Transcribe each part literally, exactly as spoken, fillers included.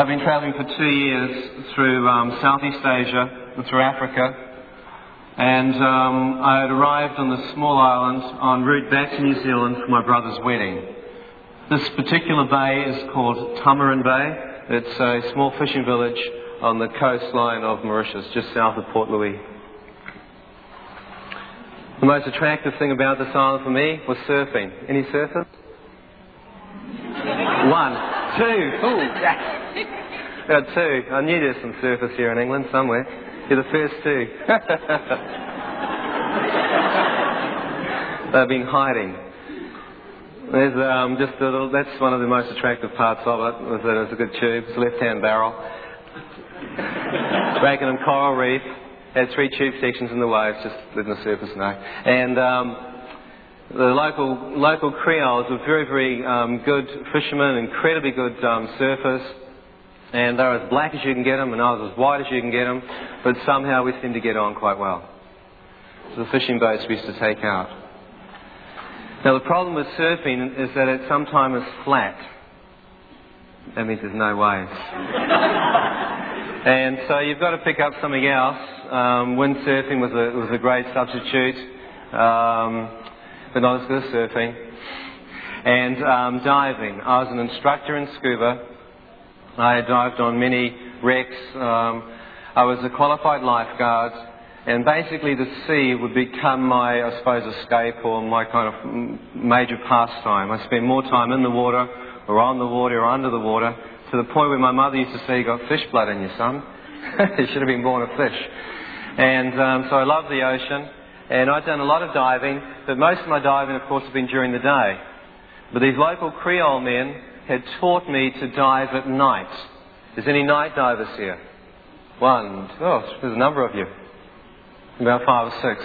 I've been travelling for two years through um, Southeast Asia and through Africa, and um, I had arrived on the small island en route back to New Zealand for my brother's wedding. This particular bay is called Tamarin Bay. It's a small fishing village on the coastline of Mauritius, just south of Port Louis. The most attractive thing about this island for me was surfing. Any surfers? One, two, ooh, yes. Got two. I knew there's some surfers here in England somewhere. You're the first two. They've been hiding. There's um, just a little, that's one of the most attractive parts of it, was that it's a good tube. It's a left-hand barrel. Brakenham Coral Reef. Has three tube sections in the waves, just letting the surfers know. And um, the local local Creoles were very, very um, good fishermen, incredibly good um, surfers. And they're as black as you can get them, and I was as white as you can get them. But somehow we seemed to get on quite well. So the fishing boats we used to take out. Now the problem with surfing is that it sometimes is flat. That means there's no waves. And so you've got to pick up something else. Um, windsurfing was a, was a great substitute, um, but not as good as surfing. And um, diving. I was an instructor in scuba. I had dived on many wrecks. Um, I was a qualified lifeguard. And basically the sea would become my, I suppose, escape or my kind of major pastime. I spent more time in the water or on the water or under the water, to the point where my mother used to say, "You got fish blood in you, son." You should have been born a fish. And um, so I love the ocean, and I've done a lot of diving, but most of my diving, of course, has been during the day. But these local Creole men had taught me to dive at night. Is any night divers here? One. Oh, there's a number of you. About five or six.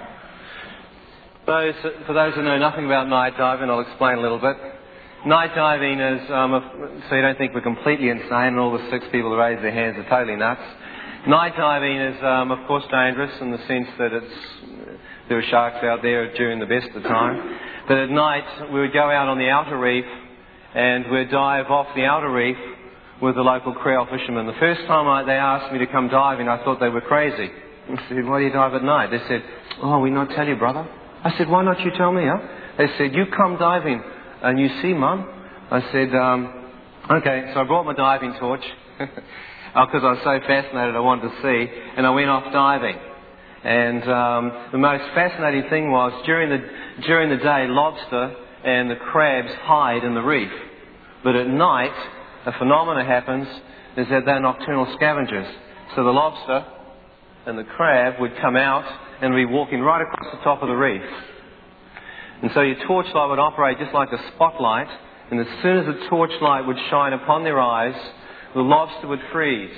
Those, for those who know nothing about night diving, I'll explain a little bit. Night diving is, um, a, so you don't think we're completely insane and all the six people who raise their hands are totally nuts. Night diving is, um, of course, dangerous in the sense that it's, there are sharks out there during the best of the time. But at night, we would go out on the outer reef and we'd dive off the outer reef with the local Creole fishermen. The first time I, they asked me to come diving, I thought they were crazy. I said, "Why do you dive at night?" They said, "Oh, we not tell you, brother." I said, "Why not you tell me, huh?" They said, "You come diving and you see, Mum." I said, um, okay. So I brought my diving torch because I was so fascinated I wanted to see, and I went off diving. And um, the most fascinating thing was during the during the day, lobster and the crabs hide in the reef, but at night a phenomenon happens is that they're nocturnal scavengers. So the lobster and the crab would come out and be walking right across the top of the reef. And so your torchlight would operate just like a spotlight, and as soon as the torchlight would shine upon their eyes, the lobster would freeze.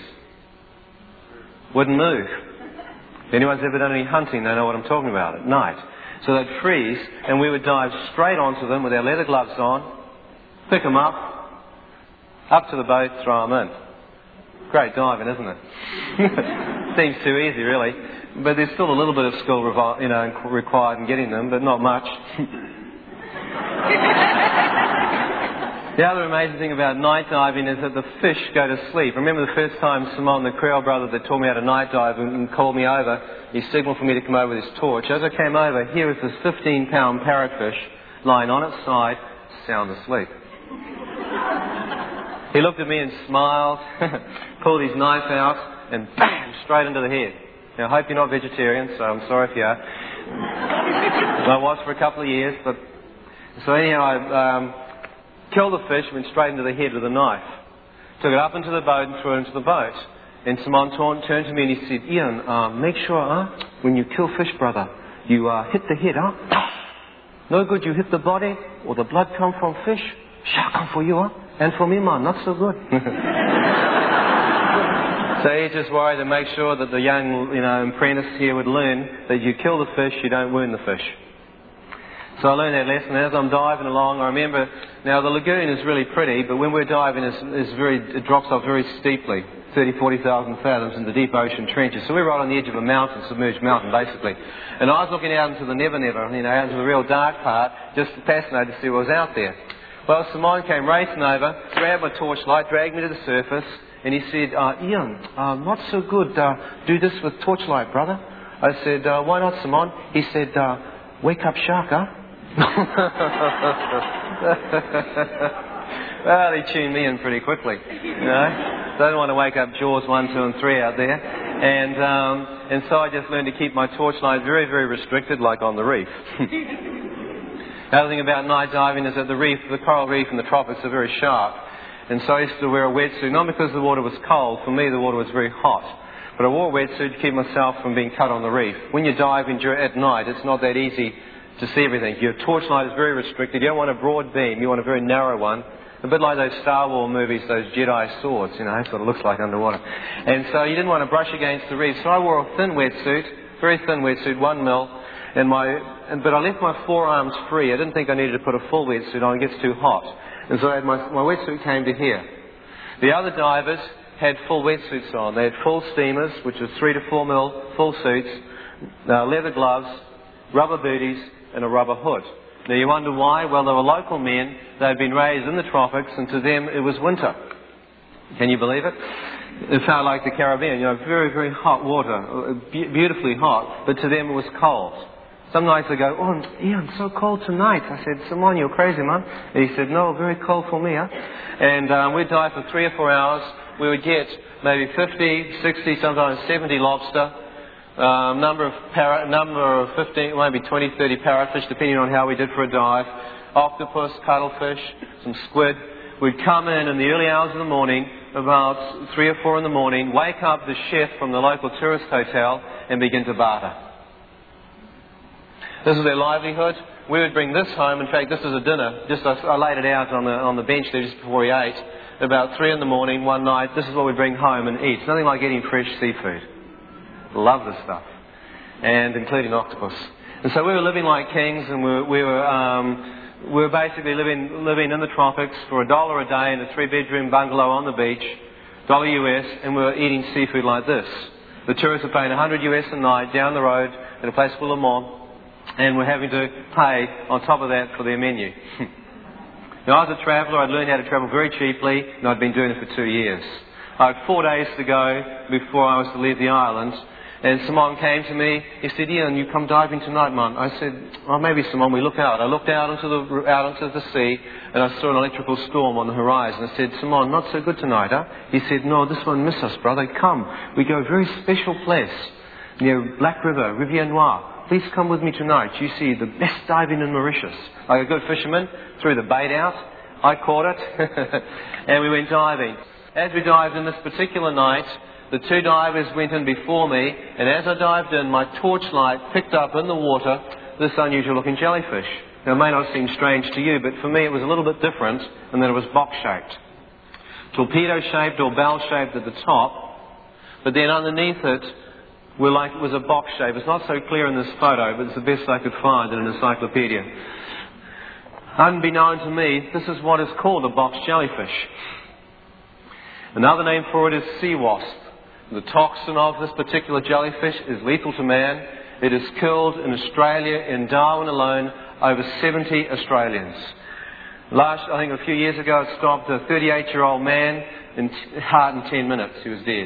Wouldn't move. If anyone's ever done any hunting, they know what I'm talking about at night. So they'd freeze, and we would dive straight onto them with our leather gloves on, pick them up, up to the boat, throw them in. Great diving, isn't it? Seems too easy, really. But there's still a little bit of skill revi- you know, required in getting them, but not much. The other amazing thing about night diving is that the fish go to sleep. Remember the first time Simon, the Creole brother that taught me how to night dive and called me over, he signalled for me to come over with his torch. As I came over, here was this fifteen pound parrotfish lying on its side, sound asleep. He looked at me and smiled, pulled his knife out, and bam, straight into the head. Now, I hope you're not vegetarian, so I'm sorry if you are. I was for a couple of years, but... So anyhow, I um, killed the fish, went straight into the head with a knife. Took it up into the boat and threw it into the boat. And Simon turned to me and he said, "Ian, uh, make sure, huh, when you kill fish, brother, you uh, hit the head, huh? No good you hit the body or the blood come from fish. Shall come for you, huh? And for me, man, not so good." So he just worried to make sure that the young, you know, apprentice here would learn that you kill the fish, you don't wound the fish. So I learned that lesson. As I'm diving along, I remember, now the lagoon is really pretty, but when we're diving, it's, it's very, it drops off very steeply, thirty, forty thousand fathoms in the deep ocean trenches. So we're right on the edge of a mountain, submerged mountain, basically. And I was looking out into the never never, you know, out into the real dark part, just fascinated to see what was out there. Well, Simon came racing over, grabbed my torchlight, dragged me to the surface, and he said, uh, Ian, uh, not so good. Uh, do this with torchlight, brother. I said, uh, why not, Simon? He said, uh, wake up shark, huh? Well, he tuned me in pretty quickly, you know. Don't want to wake up Jaws one, two and three out there. And, um, and so I just learned to keep my torchlight very, very restricted, like on the reef. The other thing about night diving is that the reef, the coral reef in the tropics are very sharp. And so I used to wear a wetsuit, not because the water was cold. For me, the water was very hot. But I wore a wetsuit to keep myself from being cut on the reef. When you dive in at night, it's not that easy to see everything. Your torchlight is very restricted. You don't want a broad beam. You want a very narrow one. A bit like those Star Wars movies, those Jedi swords, you know, that's what it looks like underwater. And so you didn't want to brush against the reef. So I wore a thin wetsuit, very thin wetsuit, one mil, and my, and, but I left my forearms free. I didn't think I needed to put a full wetsuit on. It gets too hot. And so I had my, my wetsuit came to here. The other divers had full wetsuits on. They had full steamers, which was three to four mil, full suits, uh, leather gloves, rubber booties, and a rubber hood. Now you wonder why? Well, they were local men. They had been raised in the tropics, and to them it was winter. Can you believe it? It felt like the Caribbean, you know, very, very hot water, be- beautifully hot, but to them it was cold. Some nights they go, oh, Ian, so cold tonight. I said, Simon, you're crazy, man. And he said, no, very cold for me, huh? And um, we'd dive for three or four hours. We would get maybe fifty, sixty, sometimes seventy lobster. Um, number of parrot, number of fifteen, maybe twenty, thirty parrotfish, depending on how we did for a dive. Octopus, cuttlefish, some squid. We'd come in in the early hours of the morning, about three or four in the morning, wake up the chef from the local tourist hotel, and begin to barter. This is their livelihood. We would bring this home. In fact, this is a dinner. Just I, I laid it out on the on the bench there just before we ate. About three in the morning one night. This is what we bring home and eat. It's nothing like eating fresh seafood. Love this stuff, and including octopus. And so we were living like kings, and we were, we were, um, we were basically living living in the tropics for a dollar a day in a three-bedroom bungalow on the beach, dollar U S, and we were eating seafood like this. The tourists are paying one hundred U S a night down the road at a place called Le Mans, and we're having to pay on top of that for their menu. Now, I was a traveller. I'd learned how to travel very cheaply, and I'd been doing it for two years. I had four days to go before I was to leave the island. And Simon came to me. He said, Ian, you come diving tonight, man. I said, oh, maybe, Simon, we look out. I looked out into the out into the sea, and I saw an electrical storm on the horizon. I said, Simon, not so good tonight, huh? He said, no, this won't miss us, brother. Come. We go a very special place near Black River, Rivière Noire. Please come with me tonight. You see the best diving in Mauritius. Like a good fisherman, threw the bait out. I caught it, and we went diving. As we dived in this particular night, the two divers went in before me, and as I dived in, my torchlight picked up in the water this unusual-looking jellyfish. Now, it may not seem strange to you, but for me it was a little bit different in that it was box-shaped. Torpedo-shaped or bell-shaped at the top, but then underneath it were like it was a box shape. It's not so clear in this photo, but it's the best I could find in an encyclopedia. Unbeknown to me, this is what is called a box jellyfish. Another name for it is sea wasp. The toxin of this particular jellyfish is lethal to man. It has killed in Australia, in Darwin alone, over seventy Australians. Last, I think a few years ago, it stopped a thirty-eight-year-old man in heart in ten minutes. He was dead.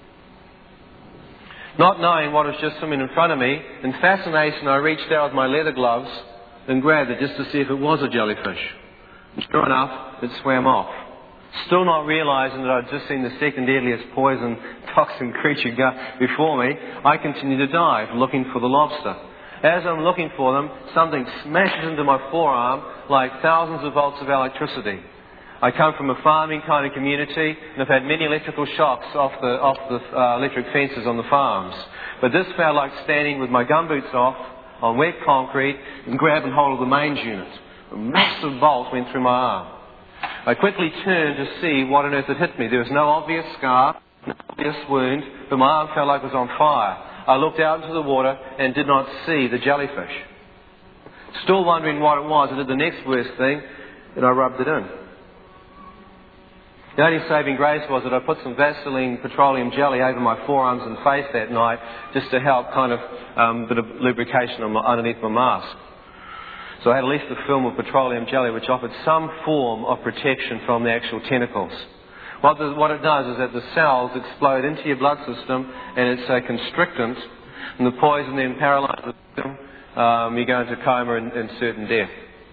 Not knowing what was just swimming in front of me, in fascination, I reached out with my leather gloves and grabbed it just to see if it was a jellyfish. And sure enough, it swam off. Still not realizing that I'd just seen the second deadliest poison toxin creature go before me, I continued to dive, looking for the lobster. As I'm looking for them, something smashes into my forearm like thousands of volts of electricity. I come from a farming kind of community, and I've had many electrical shocks off the, off the uh, electric fences on the farms. But this felt like standing with my gumboots off on wet concrete and grabbing hold of the mains unit. A massive bolt went through my arm. I quickly turned to see what on earth had hit me. There was no obvious scar, no obvious wound, but my arm felt like it was on fire. I looked out into the water and did not see the jellyfish. Still wondering what it was, I did the next worst thing, and I rubbed it in. The only saving grace was that I put some Vaseline petroleum jelly over my forearms and face that night just to help kind of um, a bit of lubrication on my, underneath my mask. So I had at least a film of petroleum jelly which offered some form of protection from the actual tentacles. What, the, what it does is that the cells explode into your blood system and it's a constrictant, and the poison then paralyzes them. Um, you go into coma and, and certain death.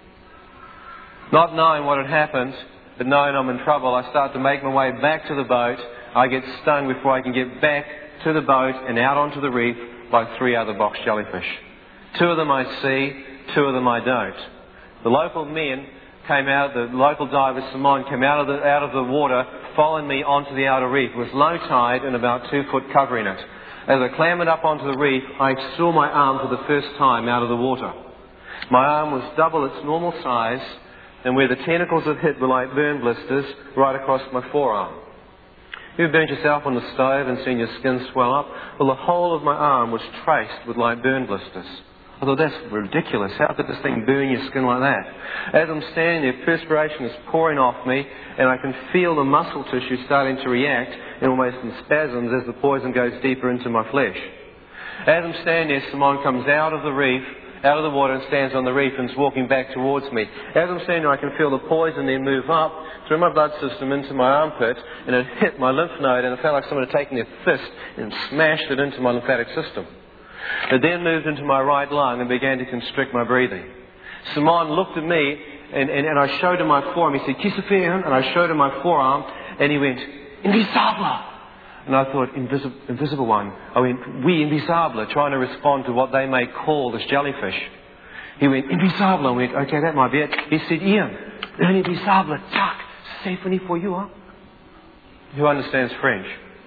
Not knowing what had happened, but knowing I'm in trouble, I start to make my way back to the boat. I get stung before I can get back to the boat and out onto the reef by three other box jellyfish. Two of them I see, two of them I don't. The local men came out, the local diver Simon came out of the, out of the water, following me onto the outer reef. It was low tide and about two foot cover in it. As I clambered up onto the reef, I saw my arm for the first time out of the water. My arm was double its normal size, and where the tentacles had hit were like burn blisters right across my forearm. You've burnt yourself on the stove and seen your skin swell up? Well, the whole of my arm was traced with like burn blisters. I thought, that's ridiculous. How could this thing burn your skin like that? As I'm standing there, perspiration is pouring off me, and I can feel the muscle tissue starting to react in almost in spasms as the poison goes deeper into my flesh. As I'm standing there, Simon comes out of the reef, out of the water, and stands on the reef and is walking back towards me. As I'm standing there, I can feel the poison then move up through my blood system into my armpit, and it hit my lymph node, and it felt like someone had taken their fist and smashed it into my lymphatic system. It then moved into my right lung and began to constrict my breathing. Simon looked at me, and, and, and I showed him my forearm. He said, "Kisafir," and I showed him my forearm, and he went, "Invisable." And I thought, invisible, invisible one. I went, "Oui, invisable," trying to respond to what they may call this jellyfish. He went, "Invisable." I went, "Okay, that might be it." He said, "Ian, un invisable, tac, symphony for you, huh?" Who understands French?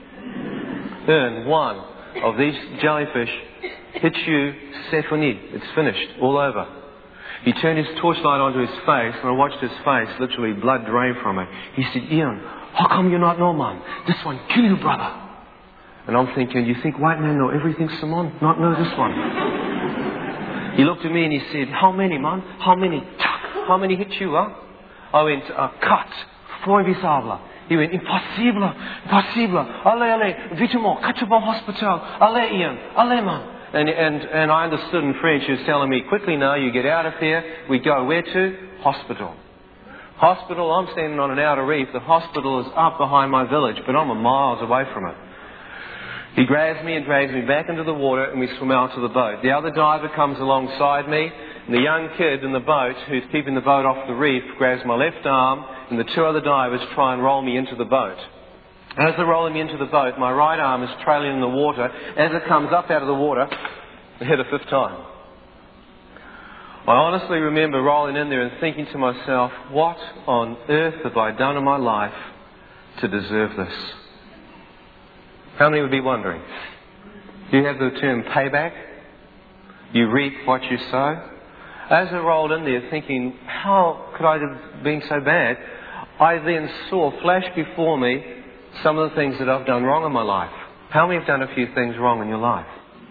Un, one of these jellyfish hits you, c'est fini. It's finished, all over. He turned his torchlight onto his face, and I watched his face, literally blood drain from it. He said, "Ian, how come you not know, man? This one kill you, brother." And I'm thinking, you think white men know everything, Simon? Not know this one. He looked at me and he said, "How many, man? How many? How many hit you, huh?" I went, uh, "Cut. Four invisable." He went, "Impossible, impossible. Allez, allez, vitement, quatre-bon hospital. Allez, Ian, allez, man." And, and, and I understood in French. He was telling me, "Quickly now, you get out of here." We go where to? Hospital. Hospital, I'm standing on an outer reef. The hospital is up behind my village, but I'm a miles away from it. He grabs me and drags me back into the water, and we swim out to the boat. The other diver comes alongside me, and the young kid in the boat, who's keeping the boat off the reef, grabs my left arm, and the two other divers try and roll me into the boat. As they're rolling me into the boat, my right arm is trailing in the water. As it comes up out of the water, I hit a fifth time. I honestly remember rolling in there and thinking to myself, what on earth have I done in my life to deserve this? How many would be wondering? Do you have the term payback? You reap what you sow? As I rolled in there thinking, how could I have been so bad? I then saw flash before me some of the things that I've done wrong in my life. How many have done a few things wrong in your life?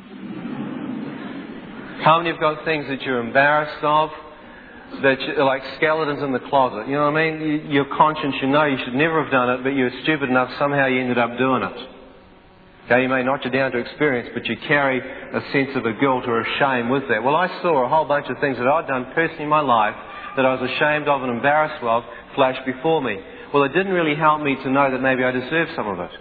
How many have got things that you're embarrassed of, that are like skeletons in the closet? You know what I mean? You, your conscience, you know you should never have done it, but you were stupid enough, somehow you ended up doing it. Okay, you may knock you down to experience, but you carry a sense of a guilt or a shame with that. Well, I saw a whole bunch of things that I'd done personally in my life that I was ashamed of and embarrassed of flash before me. Well, it didn't really help me to know that maybe I deserved some of it.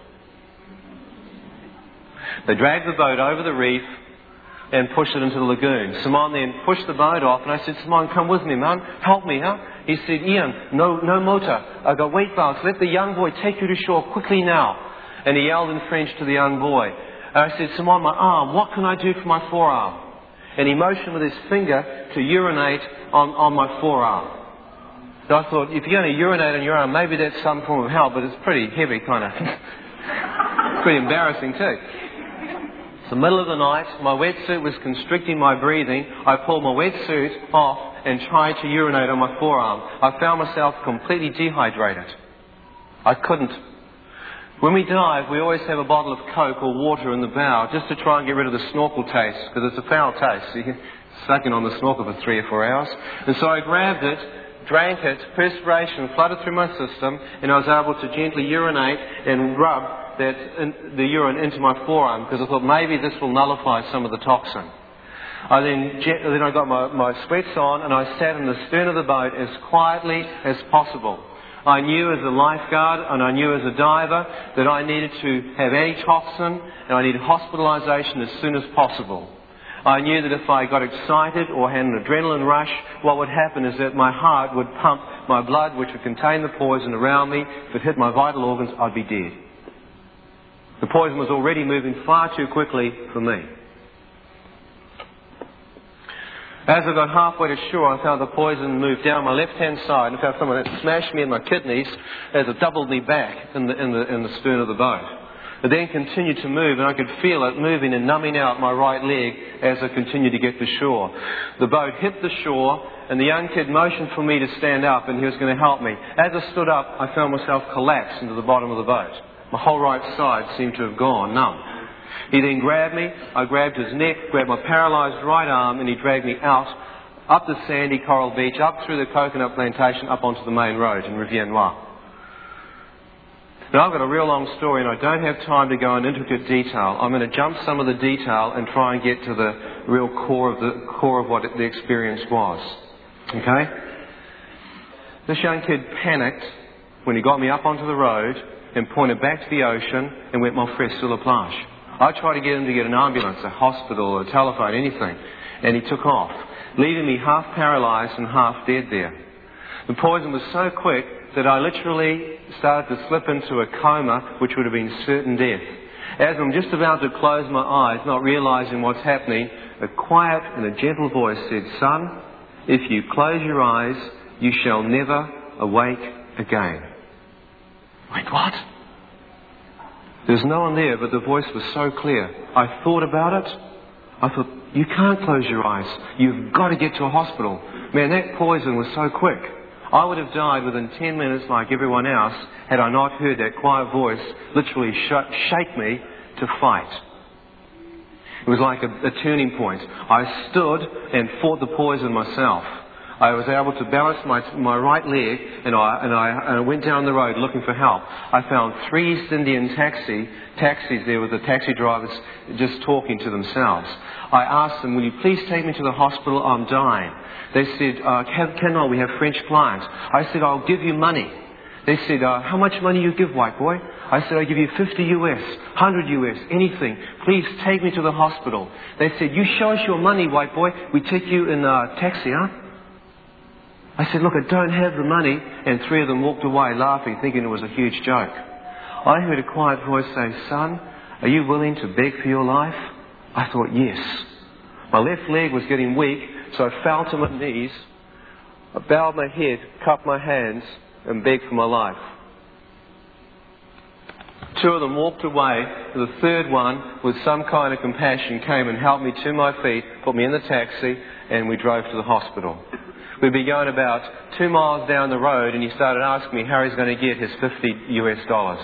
They dragged the boat over the reef and pushed it into the lagoon. Simon then pushed the boat off, and I said, "Simon, come with me, man. Help me, huh?" He said, "Ian, no, no motor. I've got weight belts. Let the young boy take you to shore quickly now." And he yelled in French to the young boy. And I said, "Simon, my arm, what can I do for my forearm?" And he motioned with his finger to urinate on, on my forearm. So I thought, if you're going to urinate on your arm, maybe that's some form of help, but it's pretty heavy, kind of. Pretty embarrassing too. It's the middle of the night. My wetsuit was constricting my breathing. I pulled my wetsuit off and tried to urinate on my forearm. I found myself completely dehydrated. I couldn't. When we dive, we always have a bottle of Coke or water in the bow just to try and get rid of the snorkel taste, because it's a foul taste. You can suck in on the snorkel for three or four hours. And so I grabbed it, drank it, perspiration flooded through my system, and I was able to gently urinate and rub that in, the urine into my forearm, because I thought maybe this will nullify some of the toxin. I then, then I got my, my sweats on and I sat in the stern of the boat as quietly as possible. I knew as a lifeguard and I knew as a diver that I needed to have antitoxin and I needed hospitalisation as soon as possible. I knew that if I got excited or had an adrenaline rush, what would happen is that my heart would pump my blood, which would contain the poison around me. If it hit my vital organs, I'd be dead. The poison was already moving far too quickly for me. As I got halfway to shore, I found the poison moved down my left-hand side and found someone had smashed me in my kidneys as it doubled me back in the, in the, in the stern of the boat. It then continued to move, and I could feel it moving and numbing out my right leg as I continued to get to shore. The boat hit the shore, and the young kid motioned for me to stand up, and he was going to help me. As I stood up, I found myself collapsed into the bottom of the boat. My whole right side seemed to have gone numb. He then grabbed me, I grabbed his neck, grabbed my paralysed right arm, and he dragged me out, up the sandy coral beach, up through the coconut plantation, up onto the main road in Rivière-Noire. Now, I've got a real long story and I don't have time to go in intricate detail. I'm going to jump some of the detail and try and get to the real core of the core of what the experience was. Okay? This young kid panicked when he got me up onto the road and pointed back to the ocean and went, "Mon frère, sur la plage." I tried to get him to get an ambulance, a hospital, a telephone, anything. And he took off, leaving me half paralysed and half dead there. The poison was so quick that I literally started to slip into a coma, which would have been certain death. As I'm just about to close my eyes, not realising what's happening, a quiet and a gentle voice said, "Son, if you close your eyes, you shall never awake again." Wait, what? There's no one there, but the voice was so clear. I thought about it. I thought, you can't close your eyes. You've got to get to a hospital. Man, that poison was so quick. I would have died within ten minutes like everyone else had I not heard that quiet voice literally sh- shake me to fight. It was like a, a turning point. I stood and fought the poison myself. I was able to balance my my right leg and I, and I, and I went down the road looking for help. I found three East Indian taxi, taxis there with the taxi drivers just talking to themselves. I asked them, "Will you please take me to the hospital? I'm dying." They said, uh, can, cannot, we have French clients. I said, "I'll give you money." They said, uh, "How much money you give, white boy?" I said, "I'll give you fifty U S, one hundred U S, anything. Please take me to the hospital." They said, "You show us your money, white boy. We take you in a taxi, huh?" I said, "Look, I don't have the money." And three of them walked away laughing, thinking it was a huge joke. I heard a quiet voice say, "Son, are you willing to beg for your life?" I thought, yes. My left leg was getting weak, so I fell to my knees. I bowed my head, cupped my hands, and begged for my life. Two of them walked away. The third one, with some kind of compassion, came and helped me to my feet, put me in the taxi, and we drove to the hospital. We'd been going about two miles down the road, and he started asking me how he's going to get his fifty U S dollars.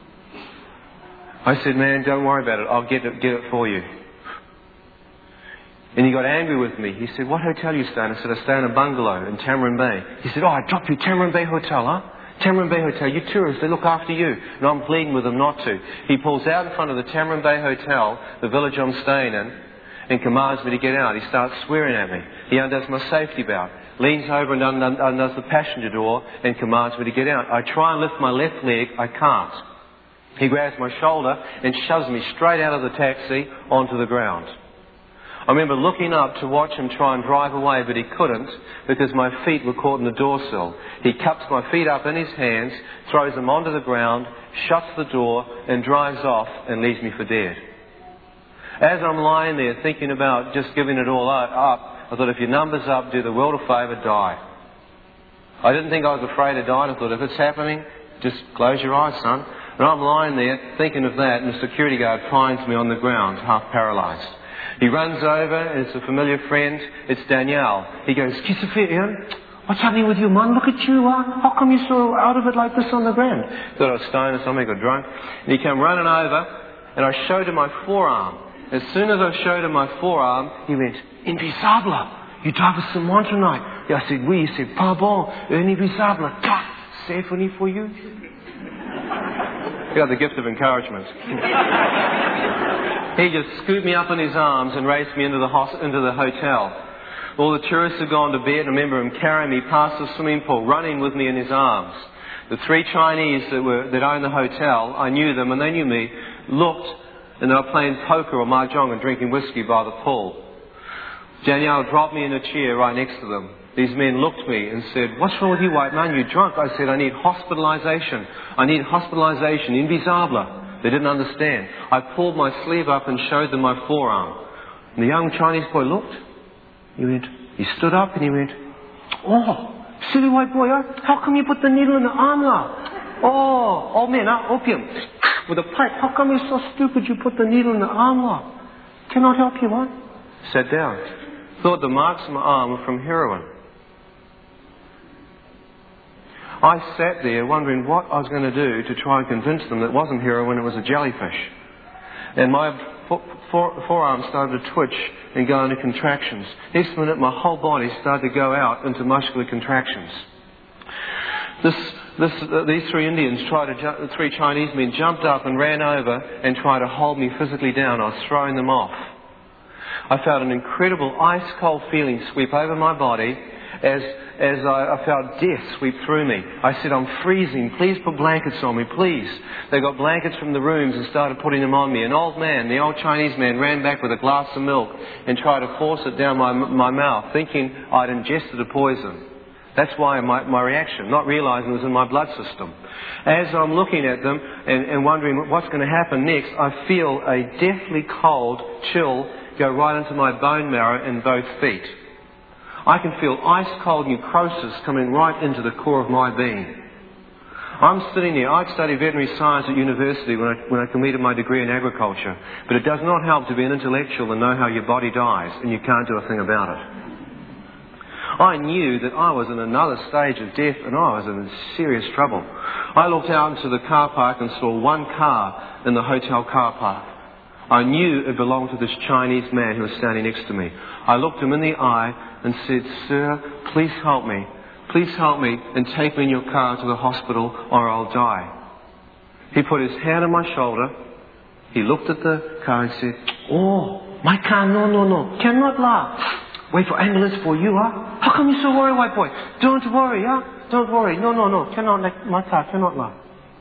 I said, "Man, don't worry about it. I'll get it, get it for you." And he got angry with me. He said, "What hotel you stay in?" I said, "I stay in a bungalow in Tamarin Bay." He said, "Oh, I dropped you Tamarin Bay Hotel, huh? Tamarin Bay Hotel, you tourists, they look after you." And I'm pleading with him not to. He pulls out in front of the Tamarin Bay Hotel, the village I'm staying in, and commands me to get out. He starts swearing at me. He undoes my safety belt, leans over and undoes the passenger door and commands me to get out. I try and lift my left leg. I can't. He grabs my shoulder and shoves me straight out of the taxi onto the ground. I remember looking up to watch him try and drive away, but he couldn't because my feet were caught in the door sill. He cups my feet up in his hands, throws them onto the ground, shuts the door and drives off and leaves me for dead. As I'm lying there thinking about just giving it all up, I thought, if your number's up, do the world a favour, die. I didn't think I was afraid of dying. I thought, if it's happening, just close your eyes, son. And I'm lying there thinking of that, and the security guard finds me on the ground, half paralysed. He runs over, and it's a familiar friend. It's Danielle. He goes, "Qu'est-ce que fait, Ian? What's happening with you, man? Look at you, huh? How come you're so out of it like this on the ground?" Thought I was stoned or something, got drunk. And he came running over, and I showed him my forearm. As soon as I showed him my forearm, he went, "Invisible, you drive us some one tonight." I said, "Oui." He said, "Pardon, invisible, symphony for you." He got the gift of encouragement. He just scooped me up in his arms and raced me into the, hos- into the hotel. All the tourists had gone to bed. I remember him carrying me past the swimming pool, running with me in his arms. The three Chinese that were that owned the hotel, I knew them and they knew me, looked and they were playing poker or mahjong and drinking whiskey by the pool. Danielle dropped me in a chair right next to them. These men looked at me and said, "What's wrong with you, white man? You're drunk." I said, "I need hospitalization. I need hospitalization. Invisible." They didn't understand. I pulled my sleeve up and showed them my forearm. And the young Chinese boy looked. He went, he stood up and he went, "Oh, silly white boy, huh? How come you put the needle in the arm now? Oh, old man, huh? Opium. With a pipe. How come you're so stupid you put the needle in the arm now? Cannot help you, what?" Sat down. Thought the marks on my arm were from heroin. I sat there wondering what I was going to do to try and convince them that it wasn't heroin, it was a jellyfish. And my fo- fore- forearm started to twitch and go into contractions. Next minute, my whole body started to go out into muscular contractions. This, this, uh, these three Indians tried to, ju- three Chinese men jumped up and ran over and tried to hold me physically down. I was throwing them off. I felt an incredible ice-cold feeling sweep over my body as, as I, I felt death sweep through me. I said, "I'm freezing. Please put blankets on me, please." They got blankets from the rooms and started putting them on me. An old man, the old Chinese man, ran back with a glass of milk and tried to force it down my, my mouth, thinking I'd ingested a poison. That's why my, my reaction, not realizing it was in my blood system. As I'm looking at them and, and wondering what's going to happen next, I feel a deathly cold chill go right into my bone marrow in both feet. I can feel ice-cold necrosis coming right into the core of my being. I'm sitting there. I studied veterinary science at university when I, when I completed my degree in agriculture. But it does not help to be an intellectual and know how your body dies, and you can't do a thing about it. I knew that I was in another stage of death and I was in serious trouble. I looked out into the car park and saw one car in the hotel car park. I knew it belonged to this Chinese man who was standing next to me. I looked him in the eye and said, "Sir, please help me. Please help me and take me in your car to the hospital or I'll die." He put his hand on my shoulder. He looked at the car and said, "Oh, my car, no, no, no. Cannot laugh. Wait for ambulance for you, huh? How come you're so worried, white boy? Don't worry, huh? Don't worry. No, no, no. Cannot, like, my car cannot laugh."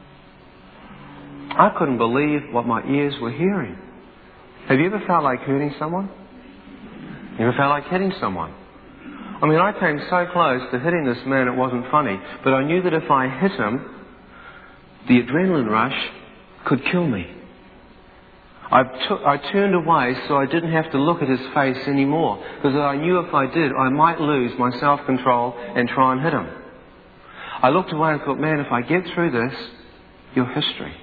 I couldn't believe what my ears were hearing. Have you ever felt like hurting someone? You ever felt like hitting someone? I mean, I came so close to hitting this man it wasn't funny, but I knew that if I hit him, the adrenaline rush could kill me. I, took, I turned away so I didn't have to look at his face anymore, because I knew if I did, I might lose my self-control and try and hit him. I looked away and thought, man, if I get through this, you're history.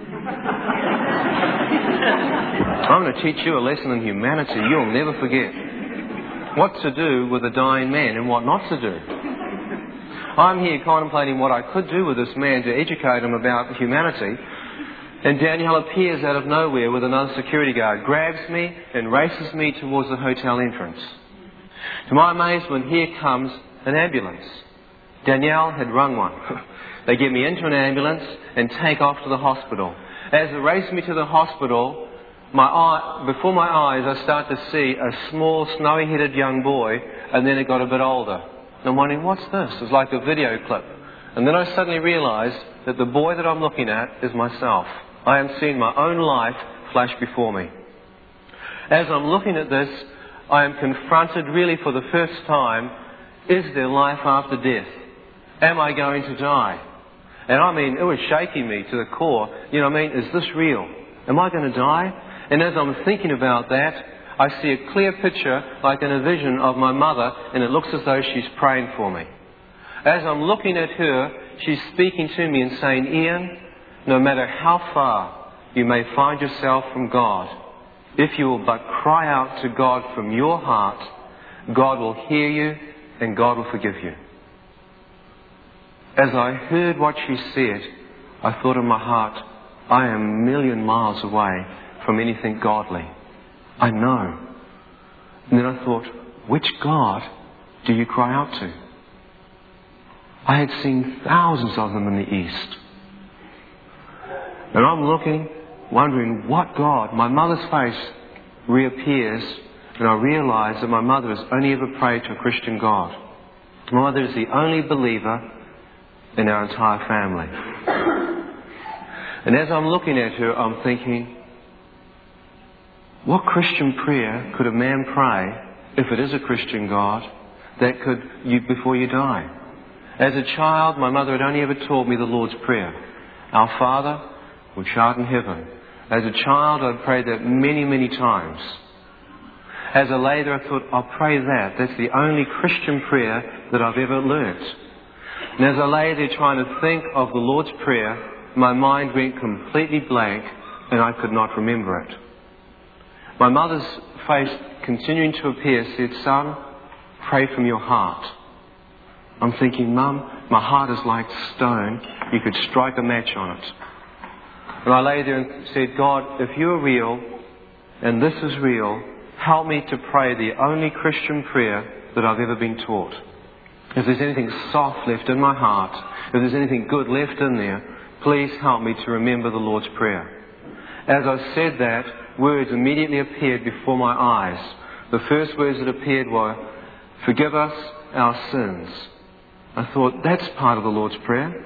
I'm going to teach you a lesson in humanity you'll never forget. What to do with a dying man and what not to do. I'm here contemplating what I could do with this man to educate him about humanity. And Danielle appears out of nowhere with another security guard, grabs me and races me towards the hotel entrance. To my amazement, here comes an ambulance. Danielle had rung one. They get me into an ambulance and take off to the hospital. As they race me to the hospital, my eye, before my eyes, I start to see a small, snowy-headed young boy, and then it got a bit older. And I'm wondering, what's this? It's like a video clip. And then I suddenly realised that the boy that I'm looking at is myself. I am seeing my own life flash before me. As I'm looking at this, I am confronted really for the first time, is there life after death? Am I going to die? And I mean, it was shaking me to the core. You know what I mean? Is this real? Am I going to die? And as I'm thinking about that, I see a clear picture, like in a vision, of my mother, and it looks as though she's praying for me. As I'm looking at her, she's speaking to me and saying, "Ian, no matter how far you may find yourself from God, if you will but cry out to God from your heart, God will hear you and God will forgive you." As I heard what she said, I thought in my heart, I am a million miles away from anything godly. I know. And then I thought, which God do you cry out to? I had seen thousands of them in the East. And I'm looking, wondering what God, my mother's face reappears, and I realise that my mother has only ever prayed to a Christian God. My mother is the only believer in our entire family. And as I'm looking at her, I'm thinking, what Christian prayer could a man pray, if it is a Christian God, that could, you, before you die? As a child, my mother had only ever taught me the Lord's Prayer. Our Father, which art in heaven. As a child, I'd prayed that many, many times. As a later, I thought, I'll pray that. That's the only Christian prayer that I've ever learnt. And as I lay there trying to think of the Lord's Prayer, my mind went completely blank and I could not remember it. My mother's face, continuing to appear, said, "Son, pray from your heart." I'm thinking, Mum, my heart is like stone. You could strike a match on it. And I lay there and said, God, if you are real and this is real, help me to pray the only Christian prayer that I've ever been taught. If there's anything soft left in my heart, if there's anything good left in there, please help me to remember the Lord's Prayer. As I said that, words immediately appeared before my eyes. The first words that appeared were, "Forgive us our sins." I thought, that's part of the Lord's Prayer.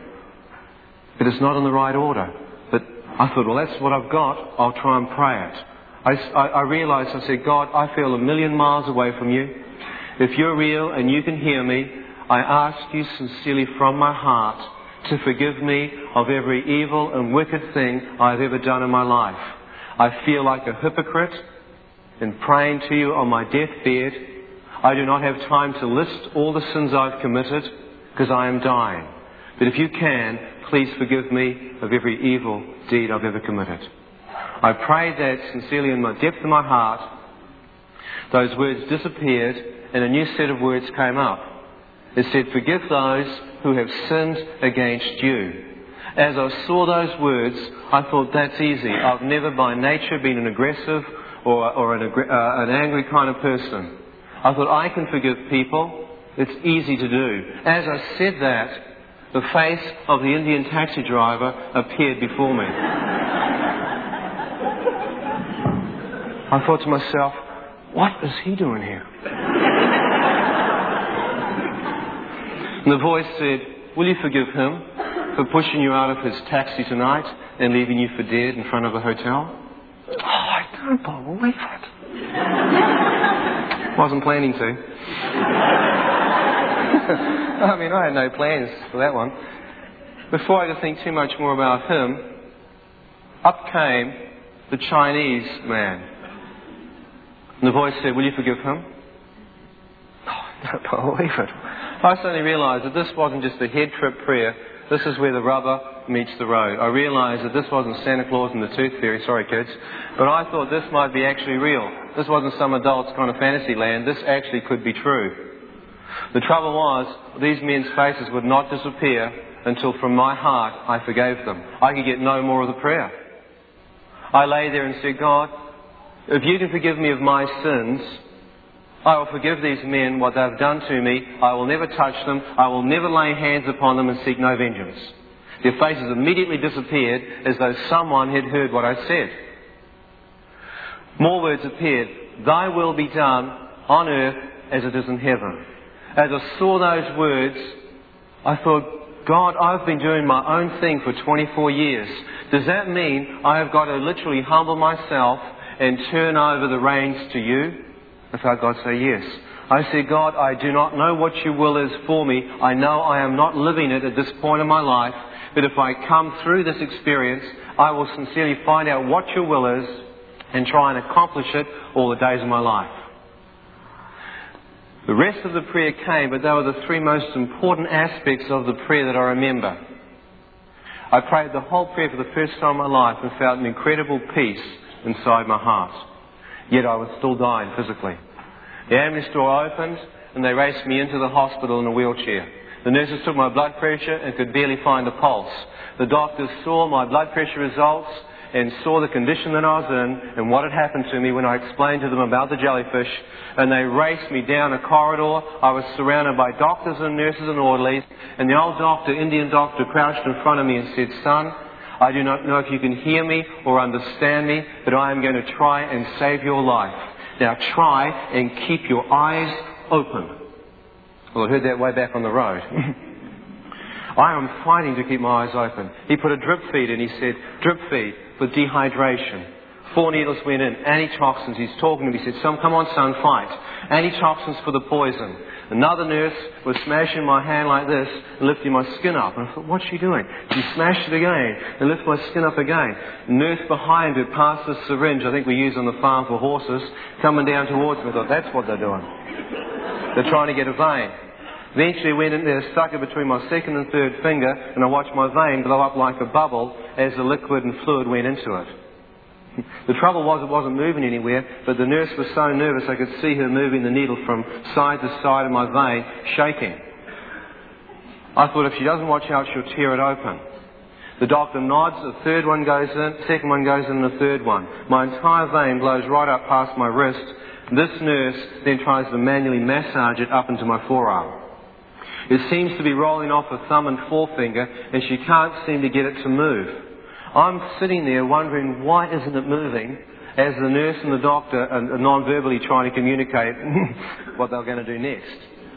But it's not in the right order. But I thought, well, that's what I've got. I'll try and pray it. I, I, I realised, I said, God, I feel a million miles away from you. If you're real and you can hear me, I ask you sincerely from my heart to forgive me of every evil and wicked thing I've ever done in my life. I feel like a hypocrite in praying to you on my deathbed. I do not have time to list all the sins I've committed because I am dying. But if you can, please forgive me of every evil deed I've ever committed. I prayed that sincerely in the depth of my heart. Those words disappeared and a new set of words came up. It said, "Forgive those who have sinned against you." As I saw those words, I thought, that's easy. I've never by nature been an aggressive or, or an, uh, an angry kind of person. I thought, I can forgive people. It's easy to do. As I said that, the face of the Indian taxi driver appeared before me. I thought to myself, what is he doing here? And the voice said, "Will you forgive him for pushing you out of his taxi tonight and leaving you for dead in front of a hotel?" Oh, I don't believe it. Wasn't planning to. I mean, I had no plans for that one. Before I could think too much more about him, up came the Chinese man. And the voice said, "Will you forgive him?" Oh, I don't believe it. I suddenly realised that this wasn't just a head trip prayer. This is where the rubber meets the road. I realised that this wasn't Santa Claus and the Tooth Fairy, sorry kids, but I thought this might be actually real. This wasn't some adult's kind of fantasy land. This actually could be true. The trouble was, these men's faces would not disappear until from my heart I forgave them. I could get no more of the prayer. I lay there and said, God, if you can forgive me of my sins, I will forgive these men what they've done to me. I will never touch them. I will never lay hands upon them and seek no vengeance. Their faces immediately disappeared as though someone had heard what I said. More words appeared. Thy will be done on earth as it is in heaven. As I saw those words, I thought, God, I've been doing my own thing for twenty-four years. Does that mean I have got to literally humble myself and turn over the reins to you? I felt God say yes. I said, God, I do not know what your will is for me. I know I am not living it at this point in my life. But if I come through this experience, I will sincerely find out what your will is and try and accomplish it all the days of my life. The rest of the prayer came, but they were the three most important aspects of the prayer that I remember. I prayed the whole prayer for the first time in my life and felt an incredible peace inside my heart. Yet I was still dying physically. The ambulance door opened and they raced me into the hospital in a wheelchair. The nurses took my blood pressure and could barely find a pulse. The doctors saw my blood pressure results and saw the condition that I was in and what had happened to me when I explained to them about the jellyfish. And they raced me down a corridor. I was surrounded by doctors and nurses and orderlies. And the old doctor, Indian doctor, crouched in front of me and said, son, I do not know if you can hear me or understand me, but I am going to try and save your life. Now try and keep your eyes open. Well, I heard that way back on the road. I am fighting to keep my eyes open. He put a drip feed in. He said, drip feed for dehydration. Four needles went in. Antitoxins. He's talking to me. He said, son, come on, son, fight. Antitoxins for the poison. Another nurse was smashing my hand like this and lifting my skin up. And I thought, what's she doing? She smashed it again and lifted my skin up again. The nurse behind her passed the syringe, I think we use on the farm for horses, coming down towards me. I thought, that's what they're doing. They're trying to get a vein. Eventually went in there, stuck it between my second and third finger, and I watched my vein blow up like a bubble as the liquid and fluid went into it. The trouble was it wasn't moving anywhere, but the nurse was so nervous I could see her moving the needle from side to side of my vein, shaking. I thought if she doesn't watch out, she'll tear it open. The doctor nods, the third one goes in, second one goes in, and the third one. My entire vein blows right up past my wrist. This nurse then tries to manually massage it up into my forearm. It seems to be rolling off her thumb and forefinger, and she can't seem to get it to move. I'm sitting there wondering, why isn't it moving, as the nurse and the doctor are non-verbally trying to communicate what they're going to do next.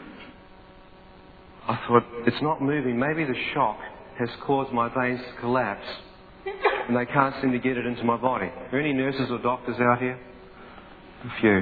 I thought, it's not moving. Maybe the shock has caused my veins to collapse, and they can't seem to get it into my body. Are there any nurses or doctors out here? A few.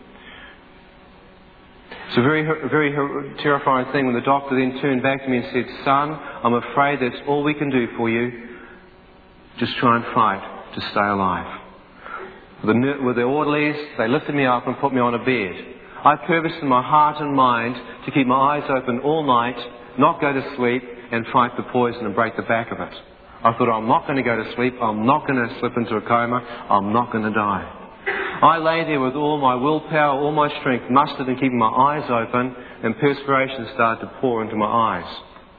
It's a very, very terrifying thing when the doctor then turned back to me and said, son, I'm afraid that's all we can do for you. Just try and fight to stay alive. With the orderlies, they lifted me up and put me on a bed. I purposed in my heart and mind to keep my eyes open all night, not go to sleep, and fight the poison and break the back of it. I thought, I'm not going to go to sleep, I'm not going to slip into a coma, I'm not going to die. I lay there with all my willpower, all my strength mustered in keeping my eyes open, and perspiration started to pour into my eyes.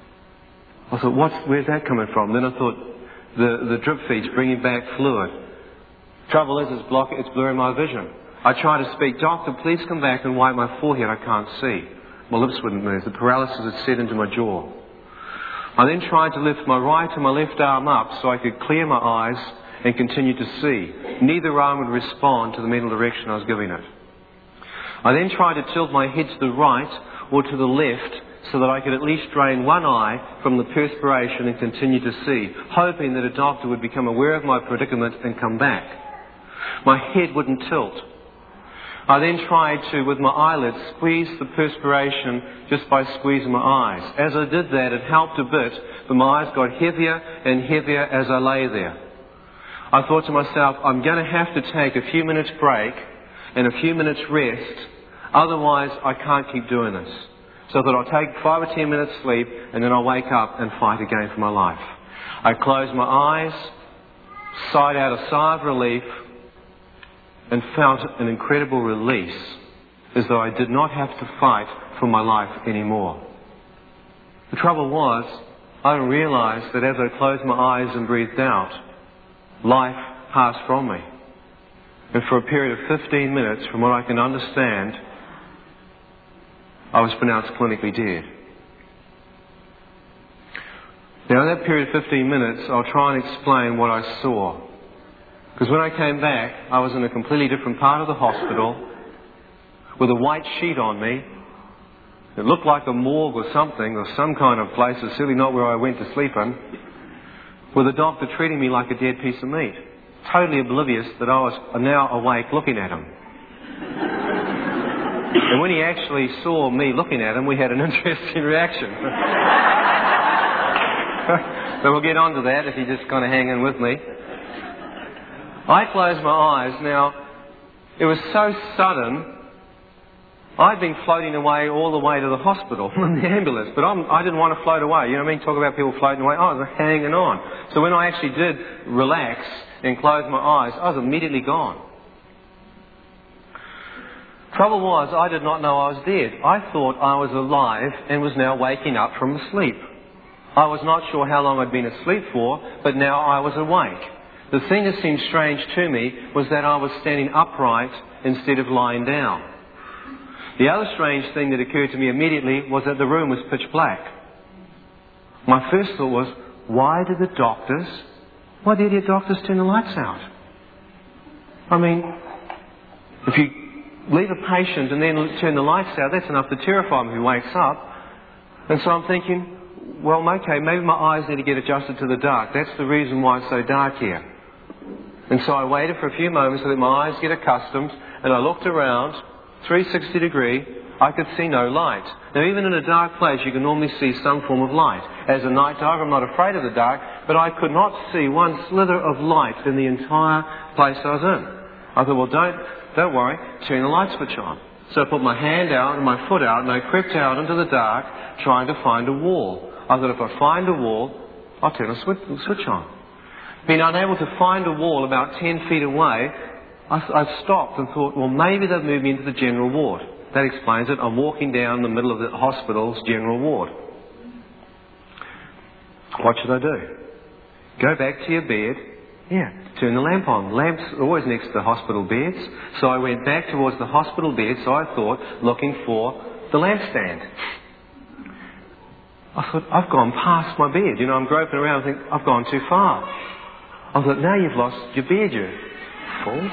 I thought, what's, where's that coming from? Then I thought, the, the drip feed's bringing back fluid. Trouble is, it's, block, it's blurring my vision. I try to speak, doctor, please come back and wipe my forehead, I can't see. My lips wouldn't move, the paralysis had set into my jaw. I then tried to lift my right and my left arm up so I could clear my eyes and continue to see. Neither arm would respond to the mental direction I was giving it. I then tried to tilt my head to the right or to the left so that I could at least drain one eye from the perspiration and continue to see, hoping that a doctor would become aware of my predicament and come back. My head wouldn't tilt. I then tried to, with my eyelids, squeeze the perspiration just by squeezing my eyes. As I did that, it helped a bit, but my eyes got heavier and heavier as I lay there. I thought to myself, I'm going to have to take a few minutes break and a few minutes rest, otherwise I can't keep doing this. So I thought I'll take five or ten minutes sleep and then I'll wake up and fight again for my life. I closed my eyes, sighed out a sigh of relief, and felt an incredible release, as though I did not have to fight for my life anymore. The trouble was, I realized that as I closed my eyes and breathed out, life passed from me. And for a period of fifteen minutes, from what I can understand, I was pronounced clinically dead. Now, in that period of fifteen minutes, I'll try and explain what I saw. Because when I came back, I was in a completely different part of the hospital with a white sheet on me. It looked like a morgue or something, or some kind of place. It's certainly not where I went to sleep in. With a doctor treating me like a dead piece of meat. Totally oblivious that I was now awake looking at him. And when he actually saw me looking at him, we had an interesting reaction. But we'll get on to that if you just kind of hang in with me. I closed my eyes. Now, it was so sudden, I'd been floating away all the way to the hospital in the ambulance, but I'm, I didn't want to float away. You know what I mean? Talk about people floating away. I was hanging on. So when I actually did relax and close my eyes, I was immediately gone. Trouble was, I did not know I was dead. I thought I was alive and was now waking up from sleep. I was not sure how long I'd been asleep for, but now I was awake. The thing that seemed strange to me was that I was standing upright instead of lying down. The other strange thing that occurred to me immediately was that the room was pitch black. My first thought was, why did the doctors Why the idiot doctors turn the lights out? I mean, if you leave a patient and then turn the lights out, that's enough to terrify him if he wakes up. And so I'm thinking, well, okay, maybe my eyes need to get adjusted to the dark. That's the reason why it's so dark here. And so I waited for a few moments so that my eyes get accustomed, and I looked around, three sixty degree, I could see no light. Now, even in a dark place, you can normally see some form of light. As a night diver, I'm not afraid of the dark, but I could not see one slither of light in the entire place I was in. I thought, well, don't, don't worry, turn the light switch on. So I put my hand out and my foot out, and I crept out into the dark, trying to find a wall. I thought, if I find a wall, I'll turn the switch, the switch on. Being unable to find a wall about ten feet away, I, I stopped and thought, well, maybe they've moved me into the general ward. That explains it. I'm walking down the middle of the hospital's general ward. What should I do? Go back to your bed. Yeah, turn the lamp on. Lamps are always next to the hospital beds. So I went back towards the hospital bed, so I thought, looking for the lampstand. I thought, I've gone past my bed. You know, I'm groping around and think, I've gone too far. I thought, now you've lost your bed, you fool.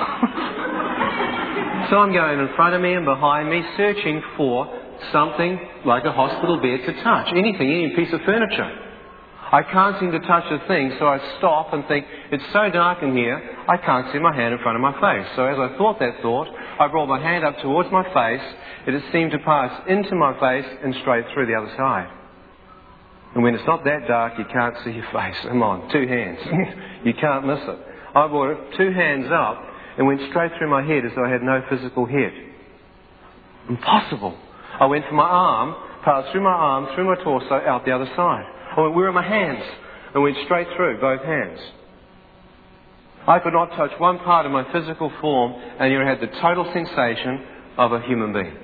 So I'm going in front of me and behind me, searching for something like a hospital bed to touch. Anything, any piece of furniture. I can't seem to touch a thing, so I stop and think, it's so dark in here, I can't see my hand in front of my face. So as I thought that thought, I brought my hand up towards my face. It has seemed to pass into my face and straight through the other side. And when it's not that dark, you can't see your face. Come on, two hands. You can't miss it. I brought it two hands up and went straight through my head as though I had no physical head. Impossible. I went for my arm, passed through my arm, through my torso, out the other side. I went, where are my hands? And went straight through, both hands. I could not touch one part of my physical form, and you had the total sensation of a human being.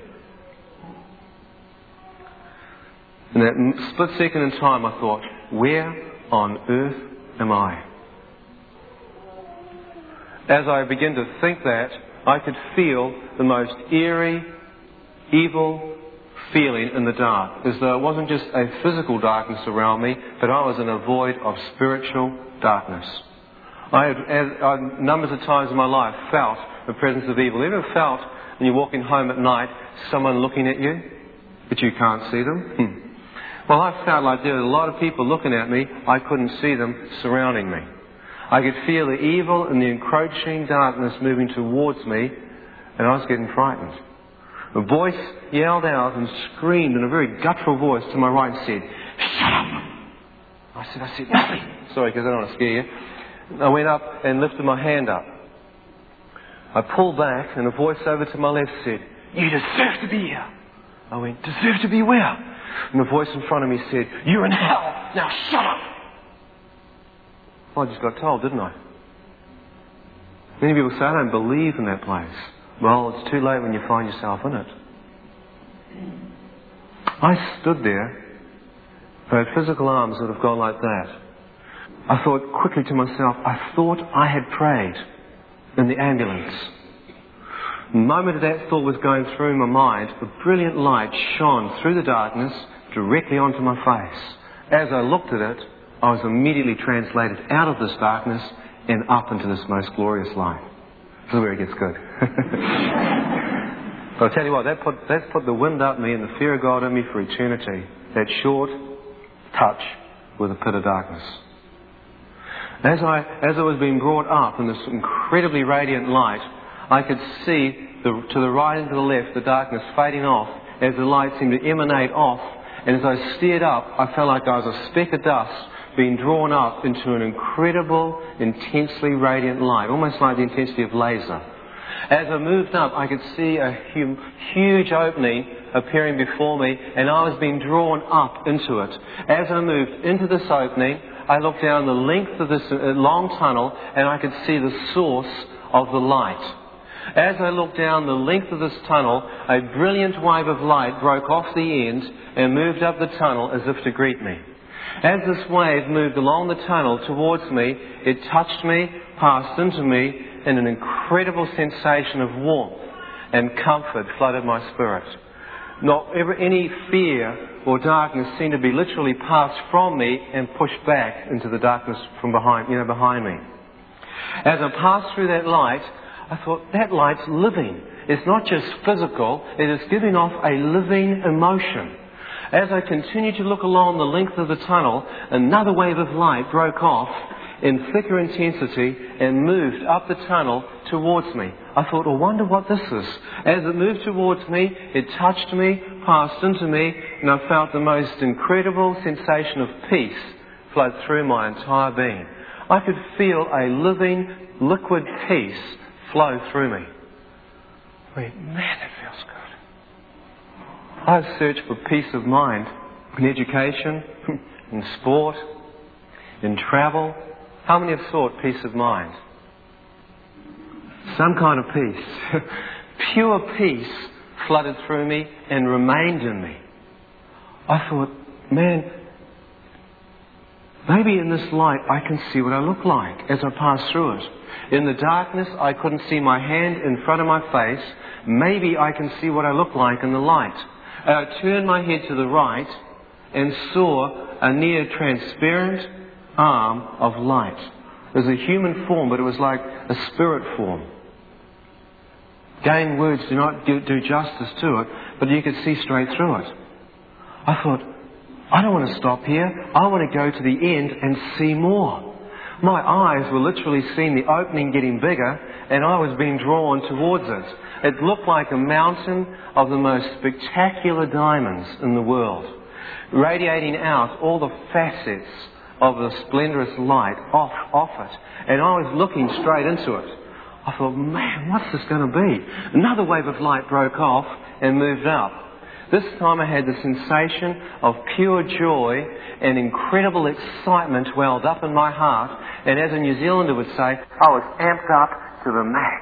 In that split second in time, I thought, where on earth am I? As I began to think that, I could feel the most eerie, evil feeling in the dark, as though it wasn't just a physical darkness around me, but I was in a void of spiritual darkness. I had, as, uh, numbers of times in my life, felt the presence of evil. Ever felt, when you're walking home at night, someone looking at you, but you can't see them? Hmm. Well, I felt like there were a lot of people looking at me. I couldn't see them surrounding me. I could feel the evil and the encroaching darkness moving towards me, and I was getting frightened. A voice yelled out and screamed in a very guttural voice to my right and said, "Shut up!" I said, I said, nothing. Sorry, because I don't want to scare you. I went up and lifted my hand up. I pulled back, and a voice over to my left said, "You deserve to be here." I went, "Deserve to be where?" And the voice in front of me said, "You're in hell. Now shut up." Well, I just got told, didn't I? Many people say, "I don't believe in that place." Well, it's too late when you find yourself in it. I stood there. If I had physical arms, it would have gone like that. I thought quickly to myself, I thought I had prayed in the ambulance. The moment that thought was going through my mind, a brilliant light shone through the darkness directly onto my face. As I looked at it, I was immediately translated out of this darkness and up into this most glorious light. This is where it gets good. But I'll tell you what, that put, that's put the wind up me and the fear of God in me for eternity. That short touch with a pit of darkness. As I, as I was being brought up in this incredibly radiant light, I could see the, to the right and to the left the darkness fading off as the light seemed to emanate off. And as I stared up, I felt like I was a speck of dust being drawn up into an incredible, intensely radiant light, almost like the intensity of laser. As I moved up, I could see a hu- huge opening appearing before me, and I was being drawn up into it. As I moved into this opening, I looked down the length of this long tunnel, and I could see the source of the light. As I looked down the length of this tunnel, a brilliant wave of light broke off the end and moved up the tunnel as if to greet me. As this wave moved along the tunnel towards me, it touched me, passed into me, and an incredible sensation of warmth and comfort flooded my spirit. Not ever, any fear or darkness seemed to be literally passed from me and pushed back into the darkness from behind, you know, behind me. As I passed through that light, I thought, that light's living. It's not just physical, it is giving off a living emotion. As I continued to look along the length of the tunnel, another wave of light broke off in thicker intensity and moved up the tunnel towards me. I thought, I wonder what this is. As it moved towards me, it touched me, passed into me, and I felt the most incredible sensation of peace flood through my entire being. I could feel a living, liquid peace flow through me. I went, man, that feels good. I've searched for peace of mind in education, in sport, in travel. How many have sought peace of mind? Some kind of peace. Pure peace flooded through me and remained in me. I thought, man, maybe in this light I can see what I look like as I pass through it. In the darkness I couldn't see my hand in front of my face. Maybe I can see what I look like in the light. I turned my head to the right and saw a near transparent arm of light. It was a human form, but it was like a spirit form. Again, words do not do, do justice to it, but you could see straight through it. I thought, I don't want to stop here. I want to go to the end and see more. My eyes were literally seeing the opening getting bigger, and I was being drawn towards it. It looked like a mountain of the most spectacular diamonds in the world, radiating out all the facets of the splendorous light off, off it. And I was looking straight into it. I thought, man, what's this going to be? Another wave of light broke off and moved up. This time I had the sensation of pure joy and incredible excitement welled up in my heart. And as a New Zealander would say, I was amped up to the max.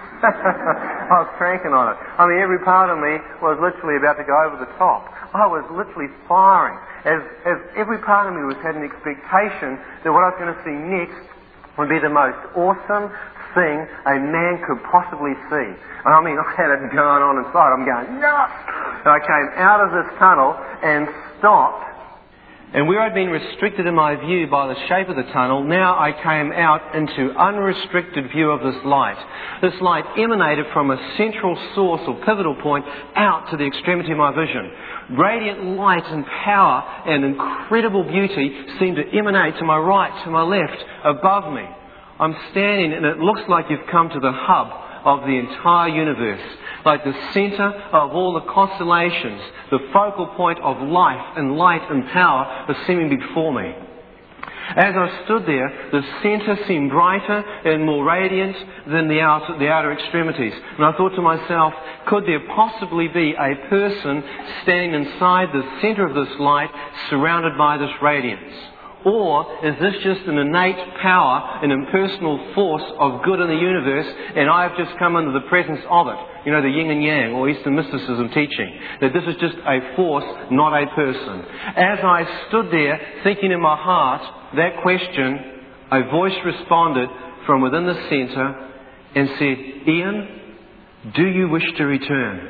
I was cranking on it. I mean, every part of me was literally about to go over the top. I was literally firing. As, as every part of me was had an expectation that what I was going to see next would be the most awesome thing a man could possibly see. And I mean, I had it going on inside. I'm going, yes! And I came out of this tunnel and stopped. And where I'd been restricted in my view by the shape of the tunnel, now I came out into unrestricted view of this light. This light emanated from a central source or pivotal point out to the extremity of my vision. Radiant light and power and incredible beauty seemed to emanate to my right, to my left, above me. I'm standing and it looks like you've come to the hub of the entire universe, like the centre of all the constellations, the focal point of life and light and power was seeming before me. As I stood there, the centre seemed brighter and more radiant than the outer, the outer extremities. And I thought to myself, could there possibly be a person standing inside the centre of this light, surrounded by this radiance? Or is this just an innate power, an impersonal force of good in the universe, and I have just come into the presence of it? You know, the yin and yang, or Eastern mysticism teaching, that this is just a force, not a person. As I stood there, thinking in my heart that question, a voice responded from within the centre and said, Ian, do you wish to return?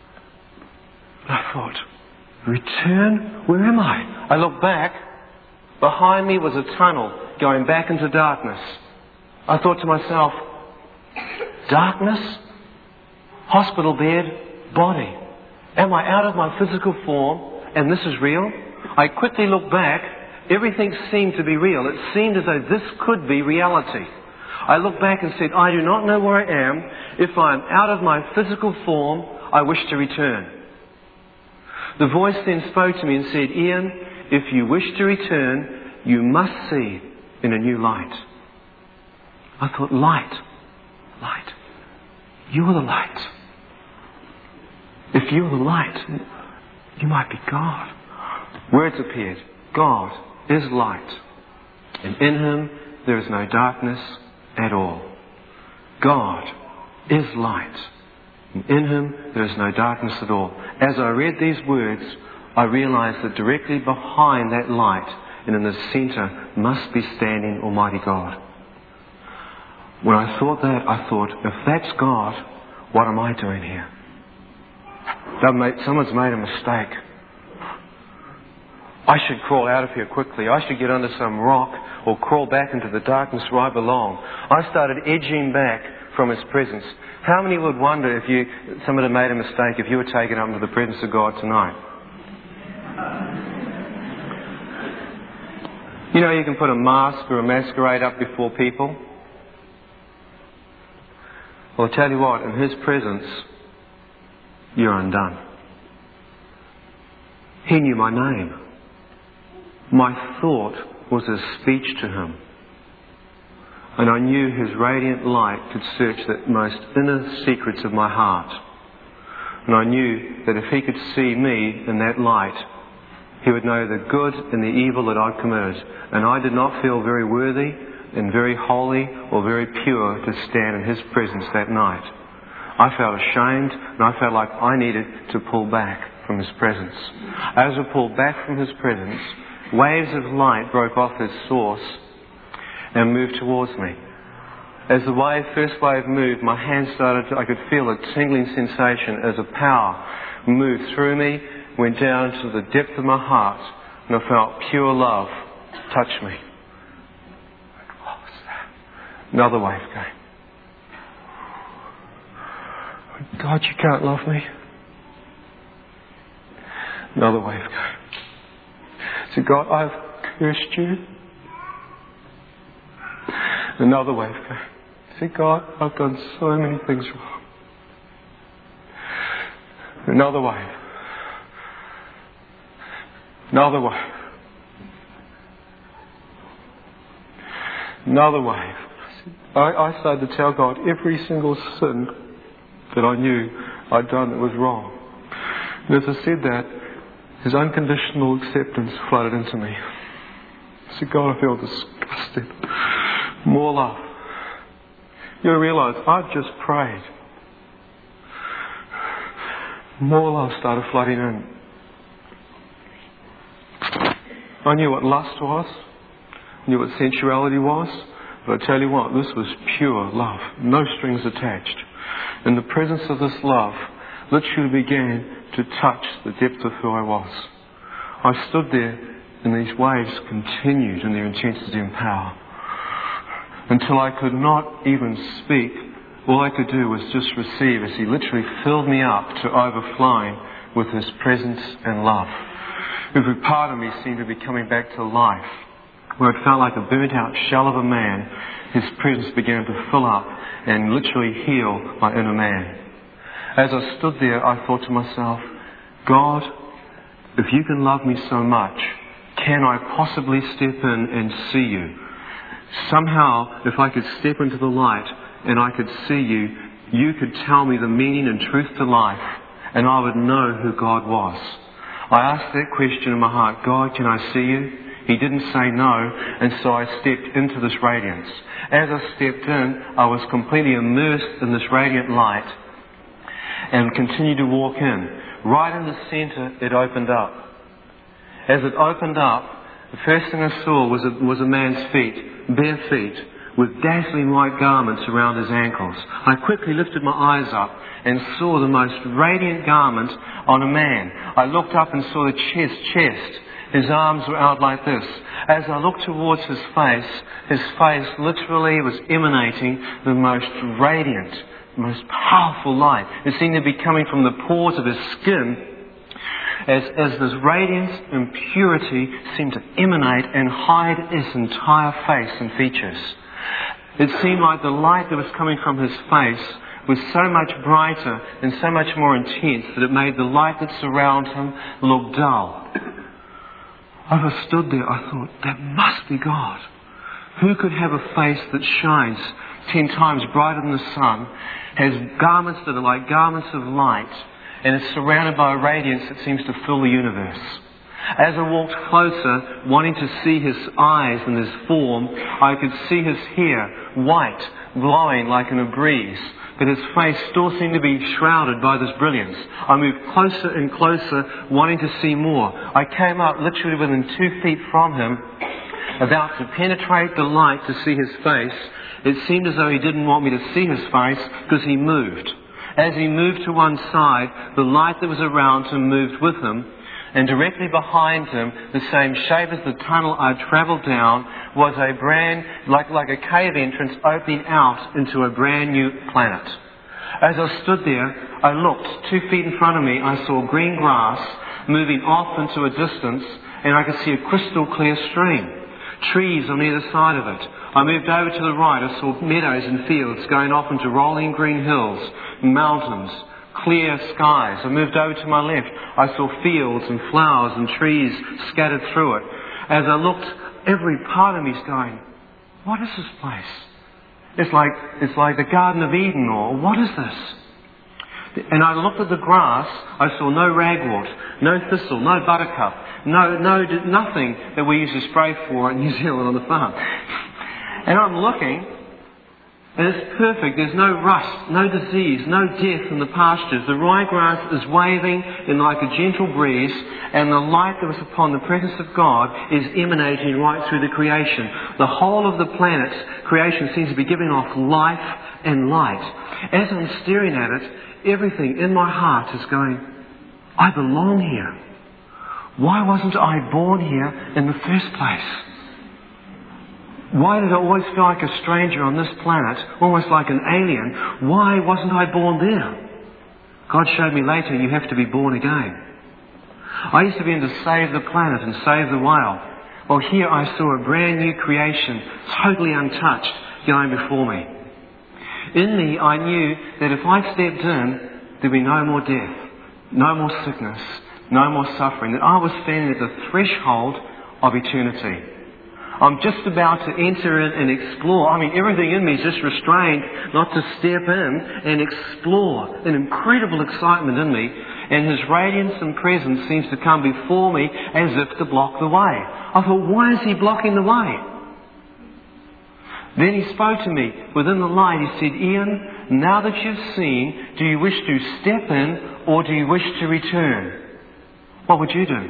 I thought, return? Where am I? I looked back. Behind me was a tunnel going back into darkness. I thought to myself, darkness? Hospital bed? Body? Am I out of my physical form and this is real? I quickly looked back. Everything seemed to be real. It seemed as though this could be reality. I looked back and said, I do not know where I am. If I am out of my physical form, I wish to return. The voice then spoke to me and said, Ian, if you wish to return, you must see in a new light. I thought, light, light. You are the light. If you are the light, you might be God. Words appeared. God is light, and in Him there is no darkness at all. God is light, and in Him there is no darkness at all. As I read these words, I realized that directly behind that light and in the centre must be standing Almighty God. When I thought that, I thought, if that's God, what am I doing here? They've made, someone's made a mistake. I should crawl out of here quickly. I should get under some rock or crawl back into the darkness where I belong. I started edging back from His presence. How many would wonder if you, someone had made a mistake if you were taken up into the presence of God tonight? You know, you can put a mask or a masquerade up before people. Well, I tell you what, in His presence, you're undone. He knew my name. My thought was a speech to Him. And I knew His radiant light could search the most inner secrets of my heart. And I knew that if He could see me in that light, He would know the good and the evil that I'd committed. And I did not feel very worthy and very holy or very pure to stand in His presence that night. I felt ashamed and I felt like I needed to pull back from His presence. As I pulled back from His presence, waves of light broke off its source and moved towards me. As the wave, first wave moved, my hand started to, I could feel a tingling sensation as a power moved through me, went down to the depth of my heart, and I felt pure love touch me. What was that? Another wave came. God, you can't love me. Another wave came. So God, I've cursed you. Another wave came. See, God, I've done so many things wrong. Another wave. Another wave. Another wave. I, I started to tell God every single sin that I knew I'd done that was wrong. And as I said that, His unconditional acceptance flooded into me. I said, God, I feel disgusted. More love. You realise, I've just prayed. More love started flooding in. I knew what lust was. I knew what sensuality was. But I tell you what, this was pure love. No strings attached. And the presence of this love literally began to touch the depth of who I was. I stood there and these waves continued in their intensity and power. Until I could not even speak. All I could do was just receive as He literally filled me up to overflowing with His presence and love. Every part of me seemed to be coming back to life. Where it felt like a burnt out shell of a man, His presence began to fill up and literally heal my inner man. As I stood there, I thought to myself, God, if you can love me so much, can I possibly step in and see you? Somehow, if I could step into the light and I could see you, you could tell me the meaning and truth to life, and I would know who God was. I asked that question in my heart, God, can I see you? He didn't say no, and so I stepped into this radiance. As I stepped in, I was completely immersed in this radiant light and continued to walk in. Right in the centre, it opened up. As it opened up, the first thing I saw was a, was a man's feet, bare feet, with dazzling white garments around his ankles. I quickly lifted my eyes up and saw the most radiant garment on a man. I looked up and saw the chest, chest. His arms were out like this. As I looked towards his face, his face literally was emanating the most radiant, most powerful light. It seemed to be coming from the pores of his skin as, as this radiance and purity seemed to emanate and hide his entire face and features. It seemed like the light that was coming from his face was so much brighter and so much more intense that it made the light that surrounded him look dull. As I stood there, I thought, that must be God. Who could have a face that shines ten times brighter than the sun, has garments that are like garments of light, and is surrounded by a radiance that seems to fill the universe? As I walked closer, wanting to see his eyes and his form, I could see his hair, white, glowing like in a breeze. But his face still seemed to be shrouded by this brilliance. I moved closer and closer, wanting to see more. I came up literally within two feet from him, about to penetrate the light to see his face. It seemed as though he didn't want me to see his face because he moved. As he moved to one side, the light that was around him moved with him, and directly behind him, the same shape as the tunnel I'd travelled down, was a brand, like, like a cave entrance opening out into a brand new planet. As I stood there, I looked. Two feet in front of me, I saw green grass moving off into a distance, and I could see a crystal clear stream. Trees on either side of it. I moved over to the right. I saw meadows and fields going off into rolling green hills, mountains, clear skies. I moved over to my left. I saw fields and flowers and trees scattered through it. As I looked, every part of me's going, what is this place? It's like, it's like the Garden of Eden, or what is this? And I looked at the grass. I saw no ragwort, no thistle, no buttercup, no, no, nothing that we used to spray for in New Zealand on the farm. And I'm looking, and it's perfect. There's no rust, no disease, no death in the pastures. The ryegrass is waving in like a gentle breeze, and the light that was upon the presence of God is emanating right through the creation. The whole of the planet's creation seems to be giving off life and light. As I'm staring at it, everything in my heart is going, I belong here. Why wasn't I born here in the first place? Why did I always feel like a stranger on this planet, almost like an alien? Why wasn't I born there? God showed me later, you have to be born again. I used to be in to save the planet and save the whale. Well, here I saw a brand new creation, totally untouched, going before me. In me, I knew that if I stepped in, there'd be no more death, no more sickness, no more suffering, that I was standing at the threshold of eternity. I'm just about to enter in and explore. I mean, everything in me is just restrained not to step in and explore. An incredible excitement in me, and His radiance and presence seems to come before me as if to block the way. I thought, why is He blocking the way? Then He spoke to me within the light. He said, Ian, now that you've seen, do you wish to step in or do you wish to return? What would you do?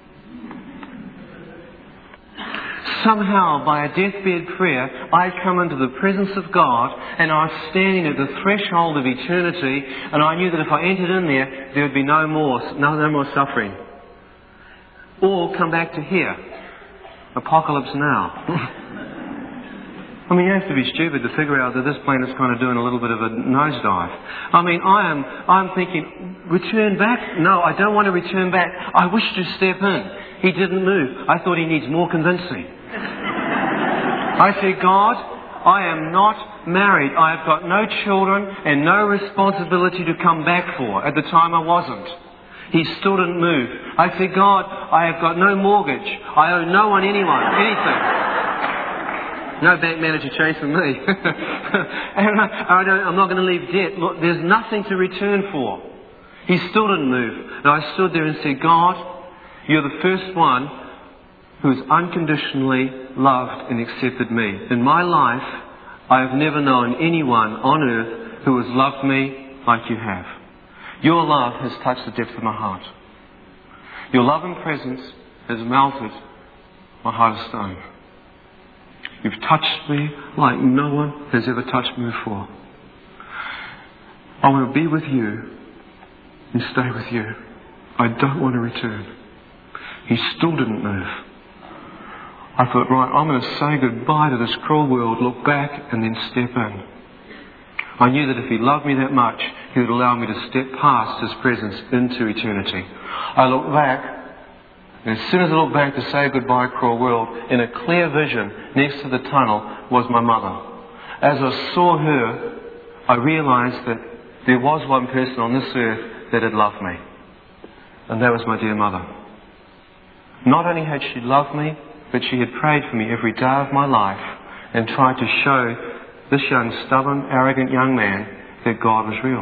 Somehow, by a deathbed prayer, I'd come into the presence of God, and I was standing at the threshold of eternity, and I knew that if I entered in there, there would be no more, no, no more suffering. Or come back to here. Apocalypse now. I mean, you have to be stupid to figure out that this planet's kind of doing a little bit of a nosedive. I mean, I am, I'm thinking, return back? No, I don't want to return back. I wish to step in. He didn't move. I thought he needs more convincing. I said, God, I am not married. I have got no children and no responsibility to come back for. At the time I wasn't. He still didn't move. I said, God, I have got no mortgage. I owe no one, anyone, anything. No bank manager chasing me. and I, I don't, I'm not going to leave debt. Look, there's nothing to return for. He still didn't move. And I stood there and said, God, you're the first one who has unconditionally loved and accepted me. In my life, I have never known anyone on earth who has loved me like you have. Your love has touched the depth of my heart. Your love and presence has melted my heart of stone. You've touched me like no one has ever touched me before. I want to be with you and stay with you. I don't want to return. He still didn't move. I thought, right, I'm going to say goodbye to this cruel world, look back and then step in. I knew that if He loved me that much, He would allow me to step past His presence into eternity. I looked back, and as soon as I looked back to say goodbye, cruel world, in a clear vision next to the tunnel was my mother. As I saw her, I realised that there was one person on this earth that had loved me. And that was my dear mother. Not only had she loved me, but she had prayed for me every day of my life and tried to show this young, stubborn, arrogant young man that God was real.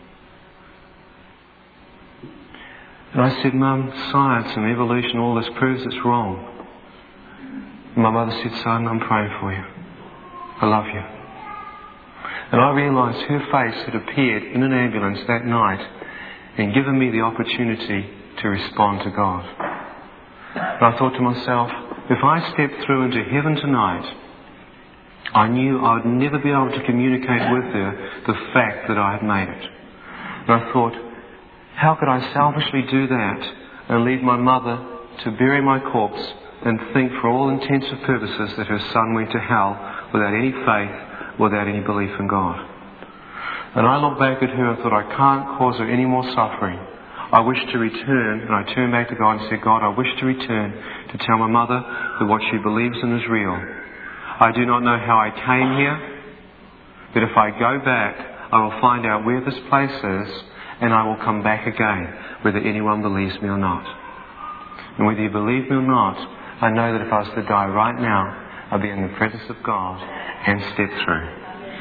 And I said, Mum, science and evolution, all this proves it's wrong. And my mother said, son, I'm praying for you. I love you. And I realised her face had appeared in an ambulance that night and given me the opportunity to respond to God. And I thought to myself, if I stepped through into heaven tonight, I knew I would never be able to communicate with her the fact that I had made it. And I thought, how could I selfishly do that and leave my mother to bury my corpse and think for all intents and purposes that her son went to hell without any faith, without any belief in God? And I looked back at her and thought, I can't cause her any more suffering. I wish to return, and I turned back to God and said, God, I wish to return to tell my mother that what she believes in is real. I do not know how I came here, but if I go back, I will find out where this place is, and I will come back again, whether anyone believes me or not. And whether you believe me or not, I know that if I was to die right now, I'd be in the presence of God and step through.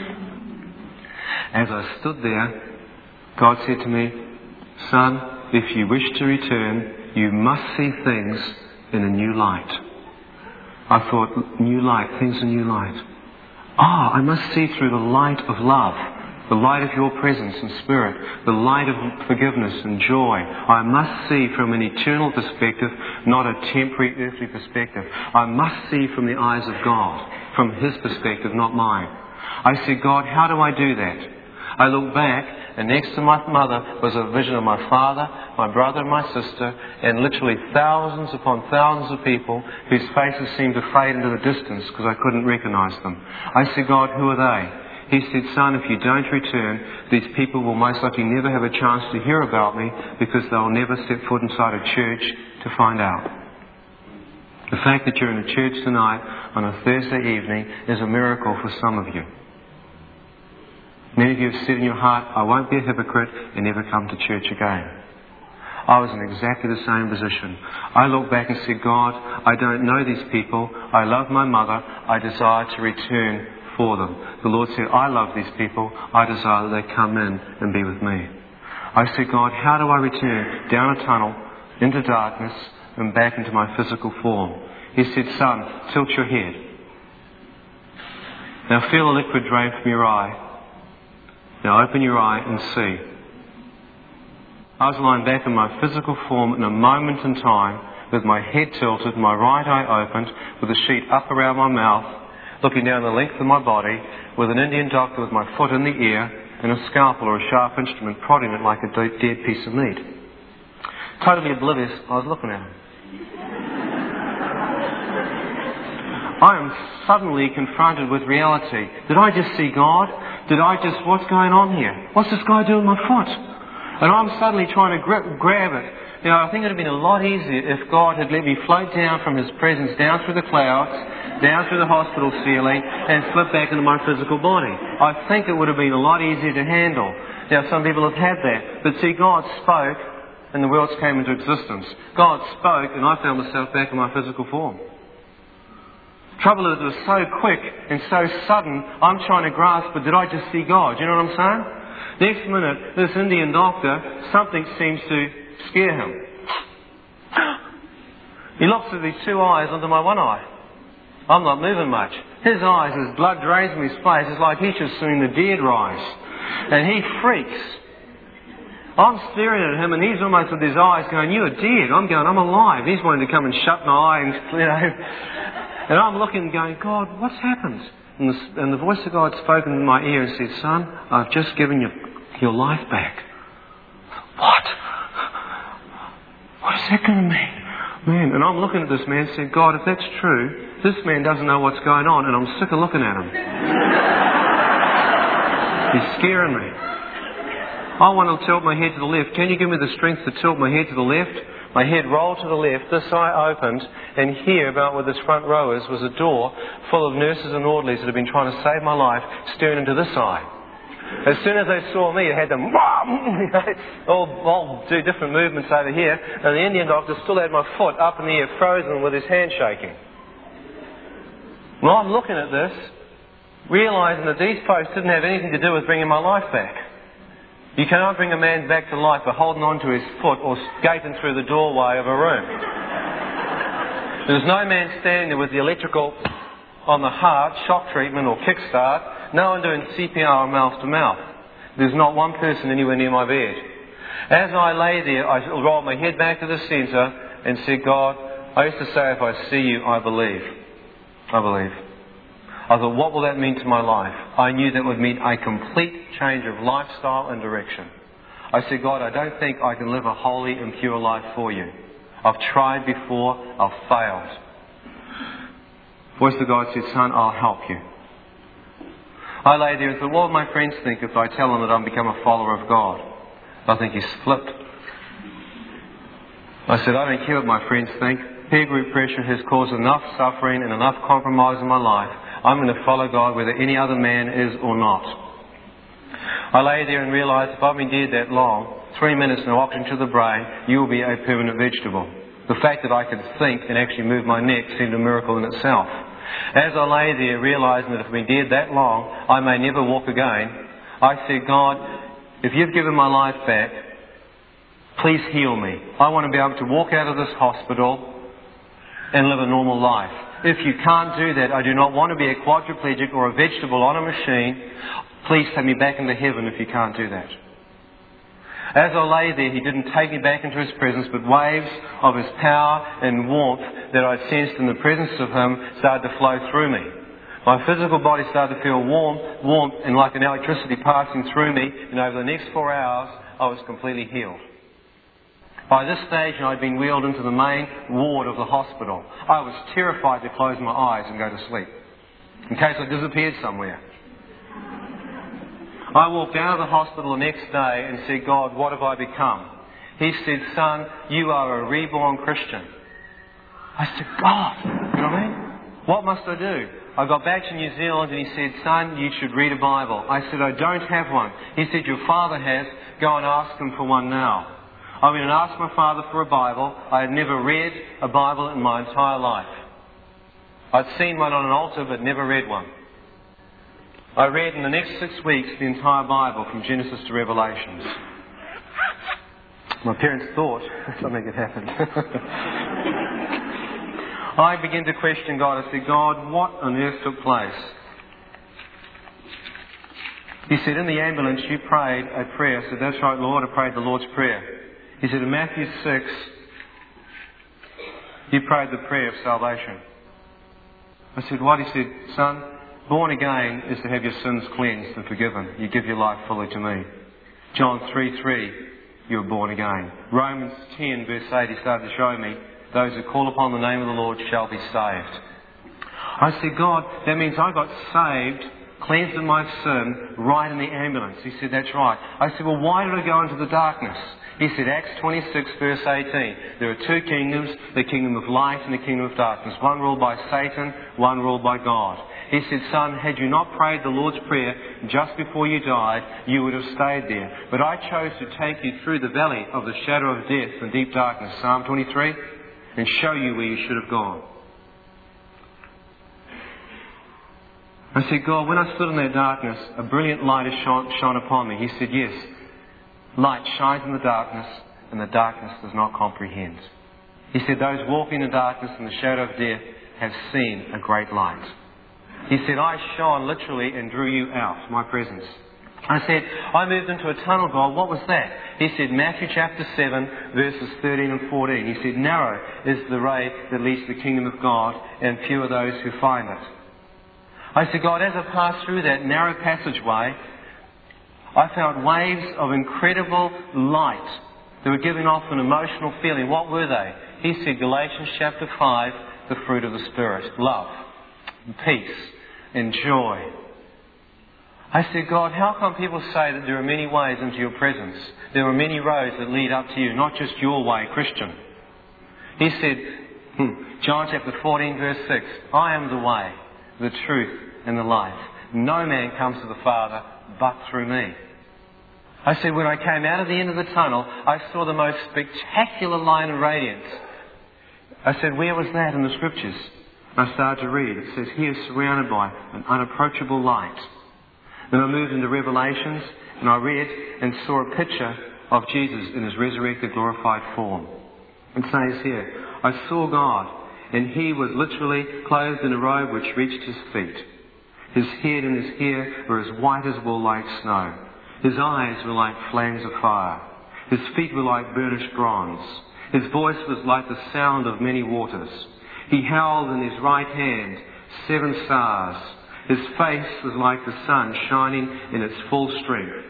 As I stood there, God said to me, son, if you wish to return, you must see things in a new light. I thought, new light, things in new light. Ah, I must see through the light of love, the light of your presence and spirit, the light of forgiveness and joy. I must see from an eternal perspective, not a temporary earthly perspective. I must see from the eyes of God, from His perspective, not mine. I said, God, how do I do that? I looked back, and next to my mother was a vision of my father, my brother and my sister, and literally thousands upon thousands of people whose faces seemed to fade into the distance because I couldn't recognize them. I said, God, who are they? He said, son, if you don't return, these people will most likely never have a chance to hear about me because they'll never step foot inside a church to find out. The fact that you're in a church tonight on a Thursday evening is a miracle for some of you. Many of you have said in your heart, I won't be a hypocrite and never come to church again. I was in exactly the same position. I looked back and said, God, I don't know these people. I love my mother. I desire to return for them. The Lord said, I love these people. I desire that they come in and be with me. I said, God, how do I return down a tunnel, into darkness, and back into my physical form? He said, son, tilt your head. Now feel the liquid drain from your eye. Now open your eye and see. I was lying back in my physical form in a moment in time with my head tilted, my right eye opened, with a sheet up around my mouth, looking down the length of my body, with an Indian doctor with my foot in the air and a scalpel or a sharp instrument prodding it like a dead piece of meat. Totally oblivious, I was looking at him. I am suddenly confronted with reality. Did I just see God? Did I just, what's going on here? What's this guy doing with my foot? And I'm suddenly trying to grab, grab it. You know, I think it would have been a lot easier if God had let me float down from His presence, down through the clouds, down through the hospital ceiling, and slip back into my physical body. I think it would have been a lot easier to handle. Now, some people have had that. But see, God spoke, and the worlds came into existence. God spoke, and I found myself back in my physical form. Trouble is, it was so quick and so sudden, I'm trying to grasp, but did I just see God? Do you know what I'm saying? Next minute, this Indian doctor, something seems to scare him. He looks at these two eyes under my one eye. I'm not moving much. His eyes, his blood drains from his face. It's like he's just seen the dead rise. And he freaks. I'm staring at him and he's almost with his eyes going, you're dead. I'm going, I'm alive. He's wanting to come and shut my eye and, you know... And I'm looking and going, God, what's happened? And the, and the voice of God spoke in my ear and said, son, I've just given you your life back. What? What is that going to mean? Man, and I'm looking at this man and said, God, if that's true, this man doesn't know what's going on and I'm sick of looking at him. He's scaring me. I want to tilt my head to the left. Can you give me the strength to tilt my head to the left? My head rolled to the left, this eye opened, and here, about where this front row is, was a door full of nurses and orderlies that had been trying to save my life, staring into this eye. As soon as they saw me, it had them all, all do different movements over here, and the Indian doctor still had my foot up in the air, frozen with his hand shaking. Well, I'm looking at this, realising that these folks didn't have anything to do with bringing my life back. You cannot bring a man back to life by holding on to his foot or skating through the doorway of a room. There's no man standing there with the electrical on the heart, shock treatment or kickstart. No one doing C P R mouth to mouth. There's not one person anywhere near my bed. As I lay there, I rolled my head back to the centre and said, God, I used to say, if I see you, I believe. I believe. I thought, what will that mean to my life? I knew that would mean a complete change of lifestyle and direction. I said, God, I don't think I can live a holy and pure life for you. I've tried before, I've failed. Voice of God said, son, I'll help you. I lay there and thought, what will my friends think if I tell them that I've become a follower of God? I think he's flipped. I said, I don't care what my friends think. Peer group pressure has caused enough suffering and enough compromise in my life. I'm going to follow God whether any other man is or not. I lay there and realised if I've been dead that long, three minutes no oxygen to the brain, you will be a permanent vegetable. The fact that I could think and actually move my neck seemed a miracle in itself. As I lay there realising that if I've been dead that long, I may never walk again, I said, God, if you've given my life back, please heal me. I want to be able to walk out of this hospital and live a normal life. If you can't do that, I do not want to be a quadriplegic or a vegetable on a machine. Please take me back into heaven if you can't do that. As I lay there, he didn't take me back into his presence, but waves of his power and warmth that I sensed in the presence of him started to flow through me. My physical body started to feel warm, warmth and like an electricity passing through me, and over the next four hours, I was completely healed. By this stage, I'd been wheeled into the main ward of the hospital. I was terrified to close my eyes and go to sleep, in case I disappeared somewhere. I walked out of the hospital the next day and said, God, what have I become? He said, son, you are a reborn Christian. I said, God, you know what I mean? What must I do? I got back to New Zealand and he said, son, you should read a Bible. I said, I don't have one. He said, your father has. Go and ask him for one now. I went and asked my father for a Bible. I had never read a Bible in my entire life. I'd seen one on an altar but never read one. I read in the next six weeks the entire Bible from Genesis to Revelations. My parents thought something had happened. I began to question God. I said, God, what on earth took place? He said, in the ambulance you prayed a prayer. I said, that's right, Lord, I prayed the Lord's Prayer. He said, in Matthew six, you prayed the prayer of salvation. I said, what? He said, son, born again is to have your sins cleansed and forgiven. You give your life fully to me. John three three, you were born again. Romans ten verse eight, he started to show me, those who call upon the name of the Lord shall be saved. I said, God, that means I got saved, cleansed of my sin, right in the ambulance. He said, that's right. I said, well, why did I go into the darkness? He said, Acts twenty-six verse eighteen, there are two kingdoms, the kingdom of light and the kingdom of darkness. One ruled by Satan, one ruled by God. He said, son, had you not prayed the Lord's Prayer just before you died, you would have stayed there. But I chose to take you through the valley of the shadow of death and deep darkness, Psalm twenty-three, and show you where you should have gone. I said, God, when I stood in that darkness, a brilliant light has shone, shone upon me. He said, yes, light shines in the darkness, and the darkness does not comprehend. He said, those walking in darkness and the shadow of death have seen a great light. He said, I shone literally and drew you out, my presence. I said, I moved into a tunnel, God. What was that? He said, Matthew chapter seven, verses thirteen and fourteen. He said, narrow is the way that leads to the kingdom of God, and few are those who find it. I said, God, as I passed through that narrow passageway, I found waves of incredible light. They were giving off an emotional feeling. What were they? He said, Galatians chapter five, the fruit of the Spirit. Love, and peace, and joy. I said, God, how come people say that there are many ways into your presence? There are many roads that lead up to you, not just your way, Christian. He said, hmm, John chapter fourteen, verse six, I am the way, the truth, and the life. No man comes to the Father but through me. I said, when I came out of the end of the tunnel, I saw the most spectacular light and radiance. I said, where was that in the Scriptures? I started to read. It says, he is surrounded by an unapproachable light. Then I moved into Revelations, and I read and saw a picture of Jesus in his resurrected, glorified form. It says here, I saw God, and he was literally clothed in a robe which reached his feet. His head and his hair were as white as wool, like snow. His eyes were like flames of fire. His feet were like burnished bronze. His voice was like the sound of many waters. He held in his right hand seven stars. His face was like the sun shining in its full strength.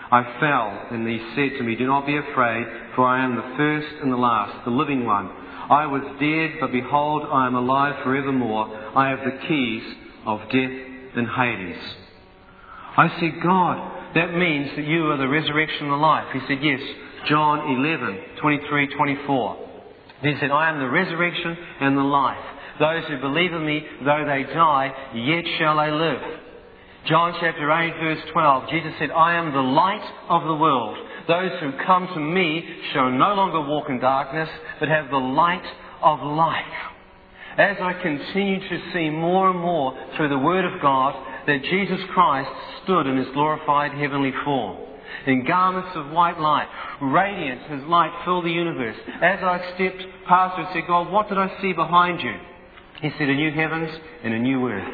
I fell, and he said to me, "Do not be afraid, for I am the first and the last, the living one. I was dead, but behold, I am alive forevermore. I have the keys of death and Hades." I said, "God, that means that you are the resurrection and the life." He said, "Yes." John eleven, twenty-three, twenty-four. He said, "I am the resurrection and the life. Those who believe in me, though they die, yet shall they live." John chapter eight, verse twelve, Jesus said, "I am the light of the world. Those who come to me shall no longer walk in darkness, but have the light of life." As I continue to see more and more through the Word of God that Jesus Christ stood in His glorified heavenly form, in garments of white light, radiant, His light filled the universe. As I stepped past her and said, "God, what did I see behind you?" He said, "A new heavens and a new earth."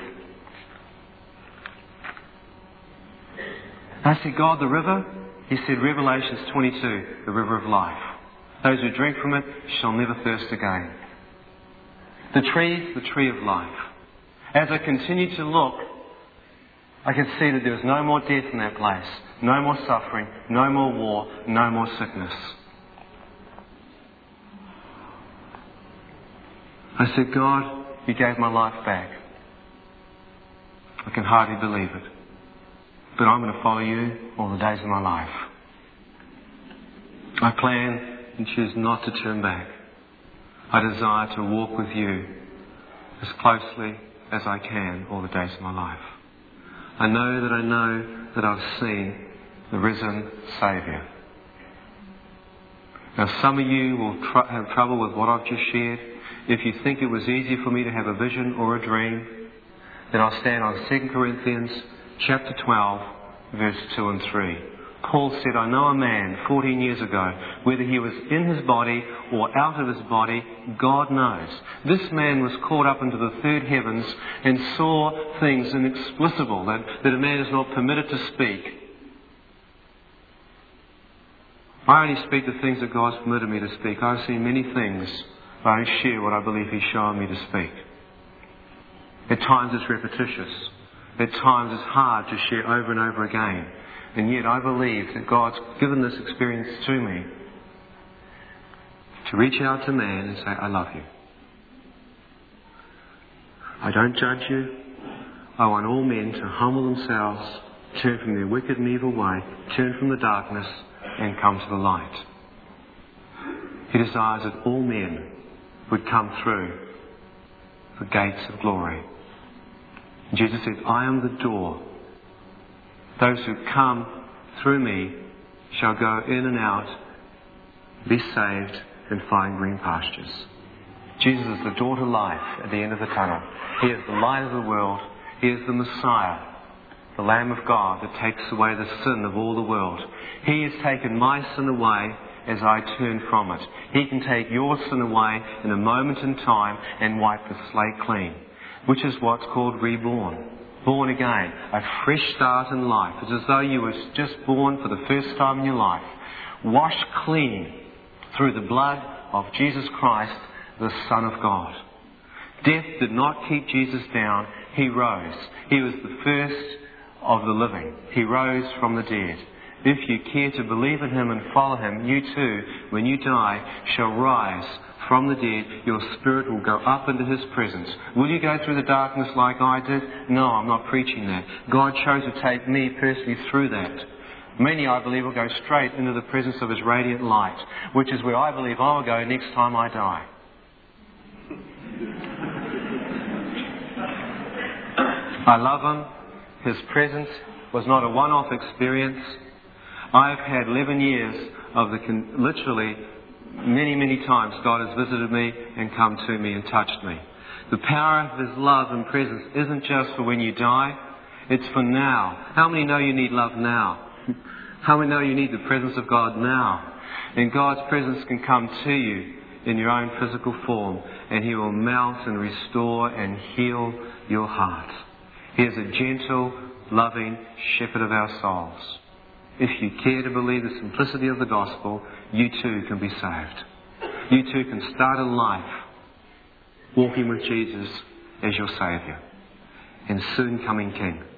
I said, "God, the river?" He said, Revelations twenty-two, the river of life. Those who drink from it shall never thirst again. The tree, the tree of life. As I continue to look, I can see that there is no more death in that place, no more suffering, no more war, no more sickness. I said, "God, you gave my life back. I can hardly believe it. But I'm going to follow you all the days of my life. I plan and choose not to turn back. I desire to walk with you as closely as I can all the days of my life. I know that I know that I've seen the risen Saviour." Now, some of you will tr- have trouble with what I've just shared. If you think it was easy for me to have a vision or a dream, then I'll stand on Second Corinthians chapter twelve, verse two and three. Paul said, "I know a man fourteen years ago, whether he was in his body or out of his body, God knows. This man was caught up into the third heavens and saw things inexplicable that, that a man is not permitted to speak." I only speak the things that God's permitted me to speak. I've seen many things, but I don't share what I believe He's shown me to speak. At times it's repetitious. At times it's hard to share over and over again. And yet I believe that God's given this experience to me to reach out to man and say, "I love you. I don't judge you. I want all men to humble themselves, turn from their wicked and evil way, turn from the darkness and come to the light." He desires that all men would come through the gates of glory. Jesus said, "I am the door. Those who come through me shall go in and out, be saved, and find green pastures." Jesus is the door to life at the end of the tunnel. He is the light of the world. He is the Messiah, the Lamb of God that takes away the sin of all the world. He has taken my sin away as I turn from it. He can take your sin away in a moment in time and wipe the slate clean, which is what's called reborn. Born again. A fresh start in life. It's as though you were just born for the first time in your life. Washed clean through the blood of Jesus Christ, the Son of God. Death did not keep Jesus down. He rose. He was the first of the living. He rose from the dead. If you care to believe in Him and follow Him, you too, when you die, shall rise from the dead. Your spirit will go up into His presence. Will you go through the darkness like I did? No, I'm not preaching that. God chose to take me personally through that. Many, I believe, will go straight into the presence of His radiant light, which is where I believe I will go next time I die. I love Him. His presence was not a one-off experience. I've had eleven years of the, con- literally, many, many times God has visited me and come to me and touched me. The power of His love and presence isn't just for when you die, it's for now. How many know you need love now? How many know you need the presence of God now? And God's presence can come to you in your own physical form, and He will melt and restore and heal your heart. He is a gentle, loving shepherd of our souls. If you care to believe the simplicity of the gospel, you too can be saved. You too can start a life walking with Jesus as your Saviour and soon coming King.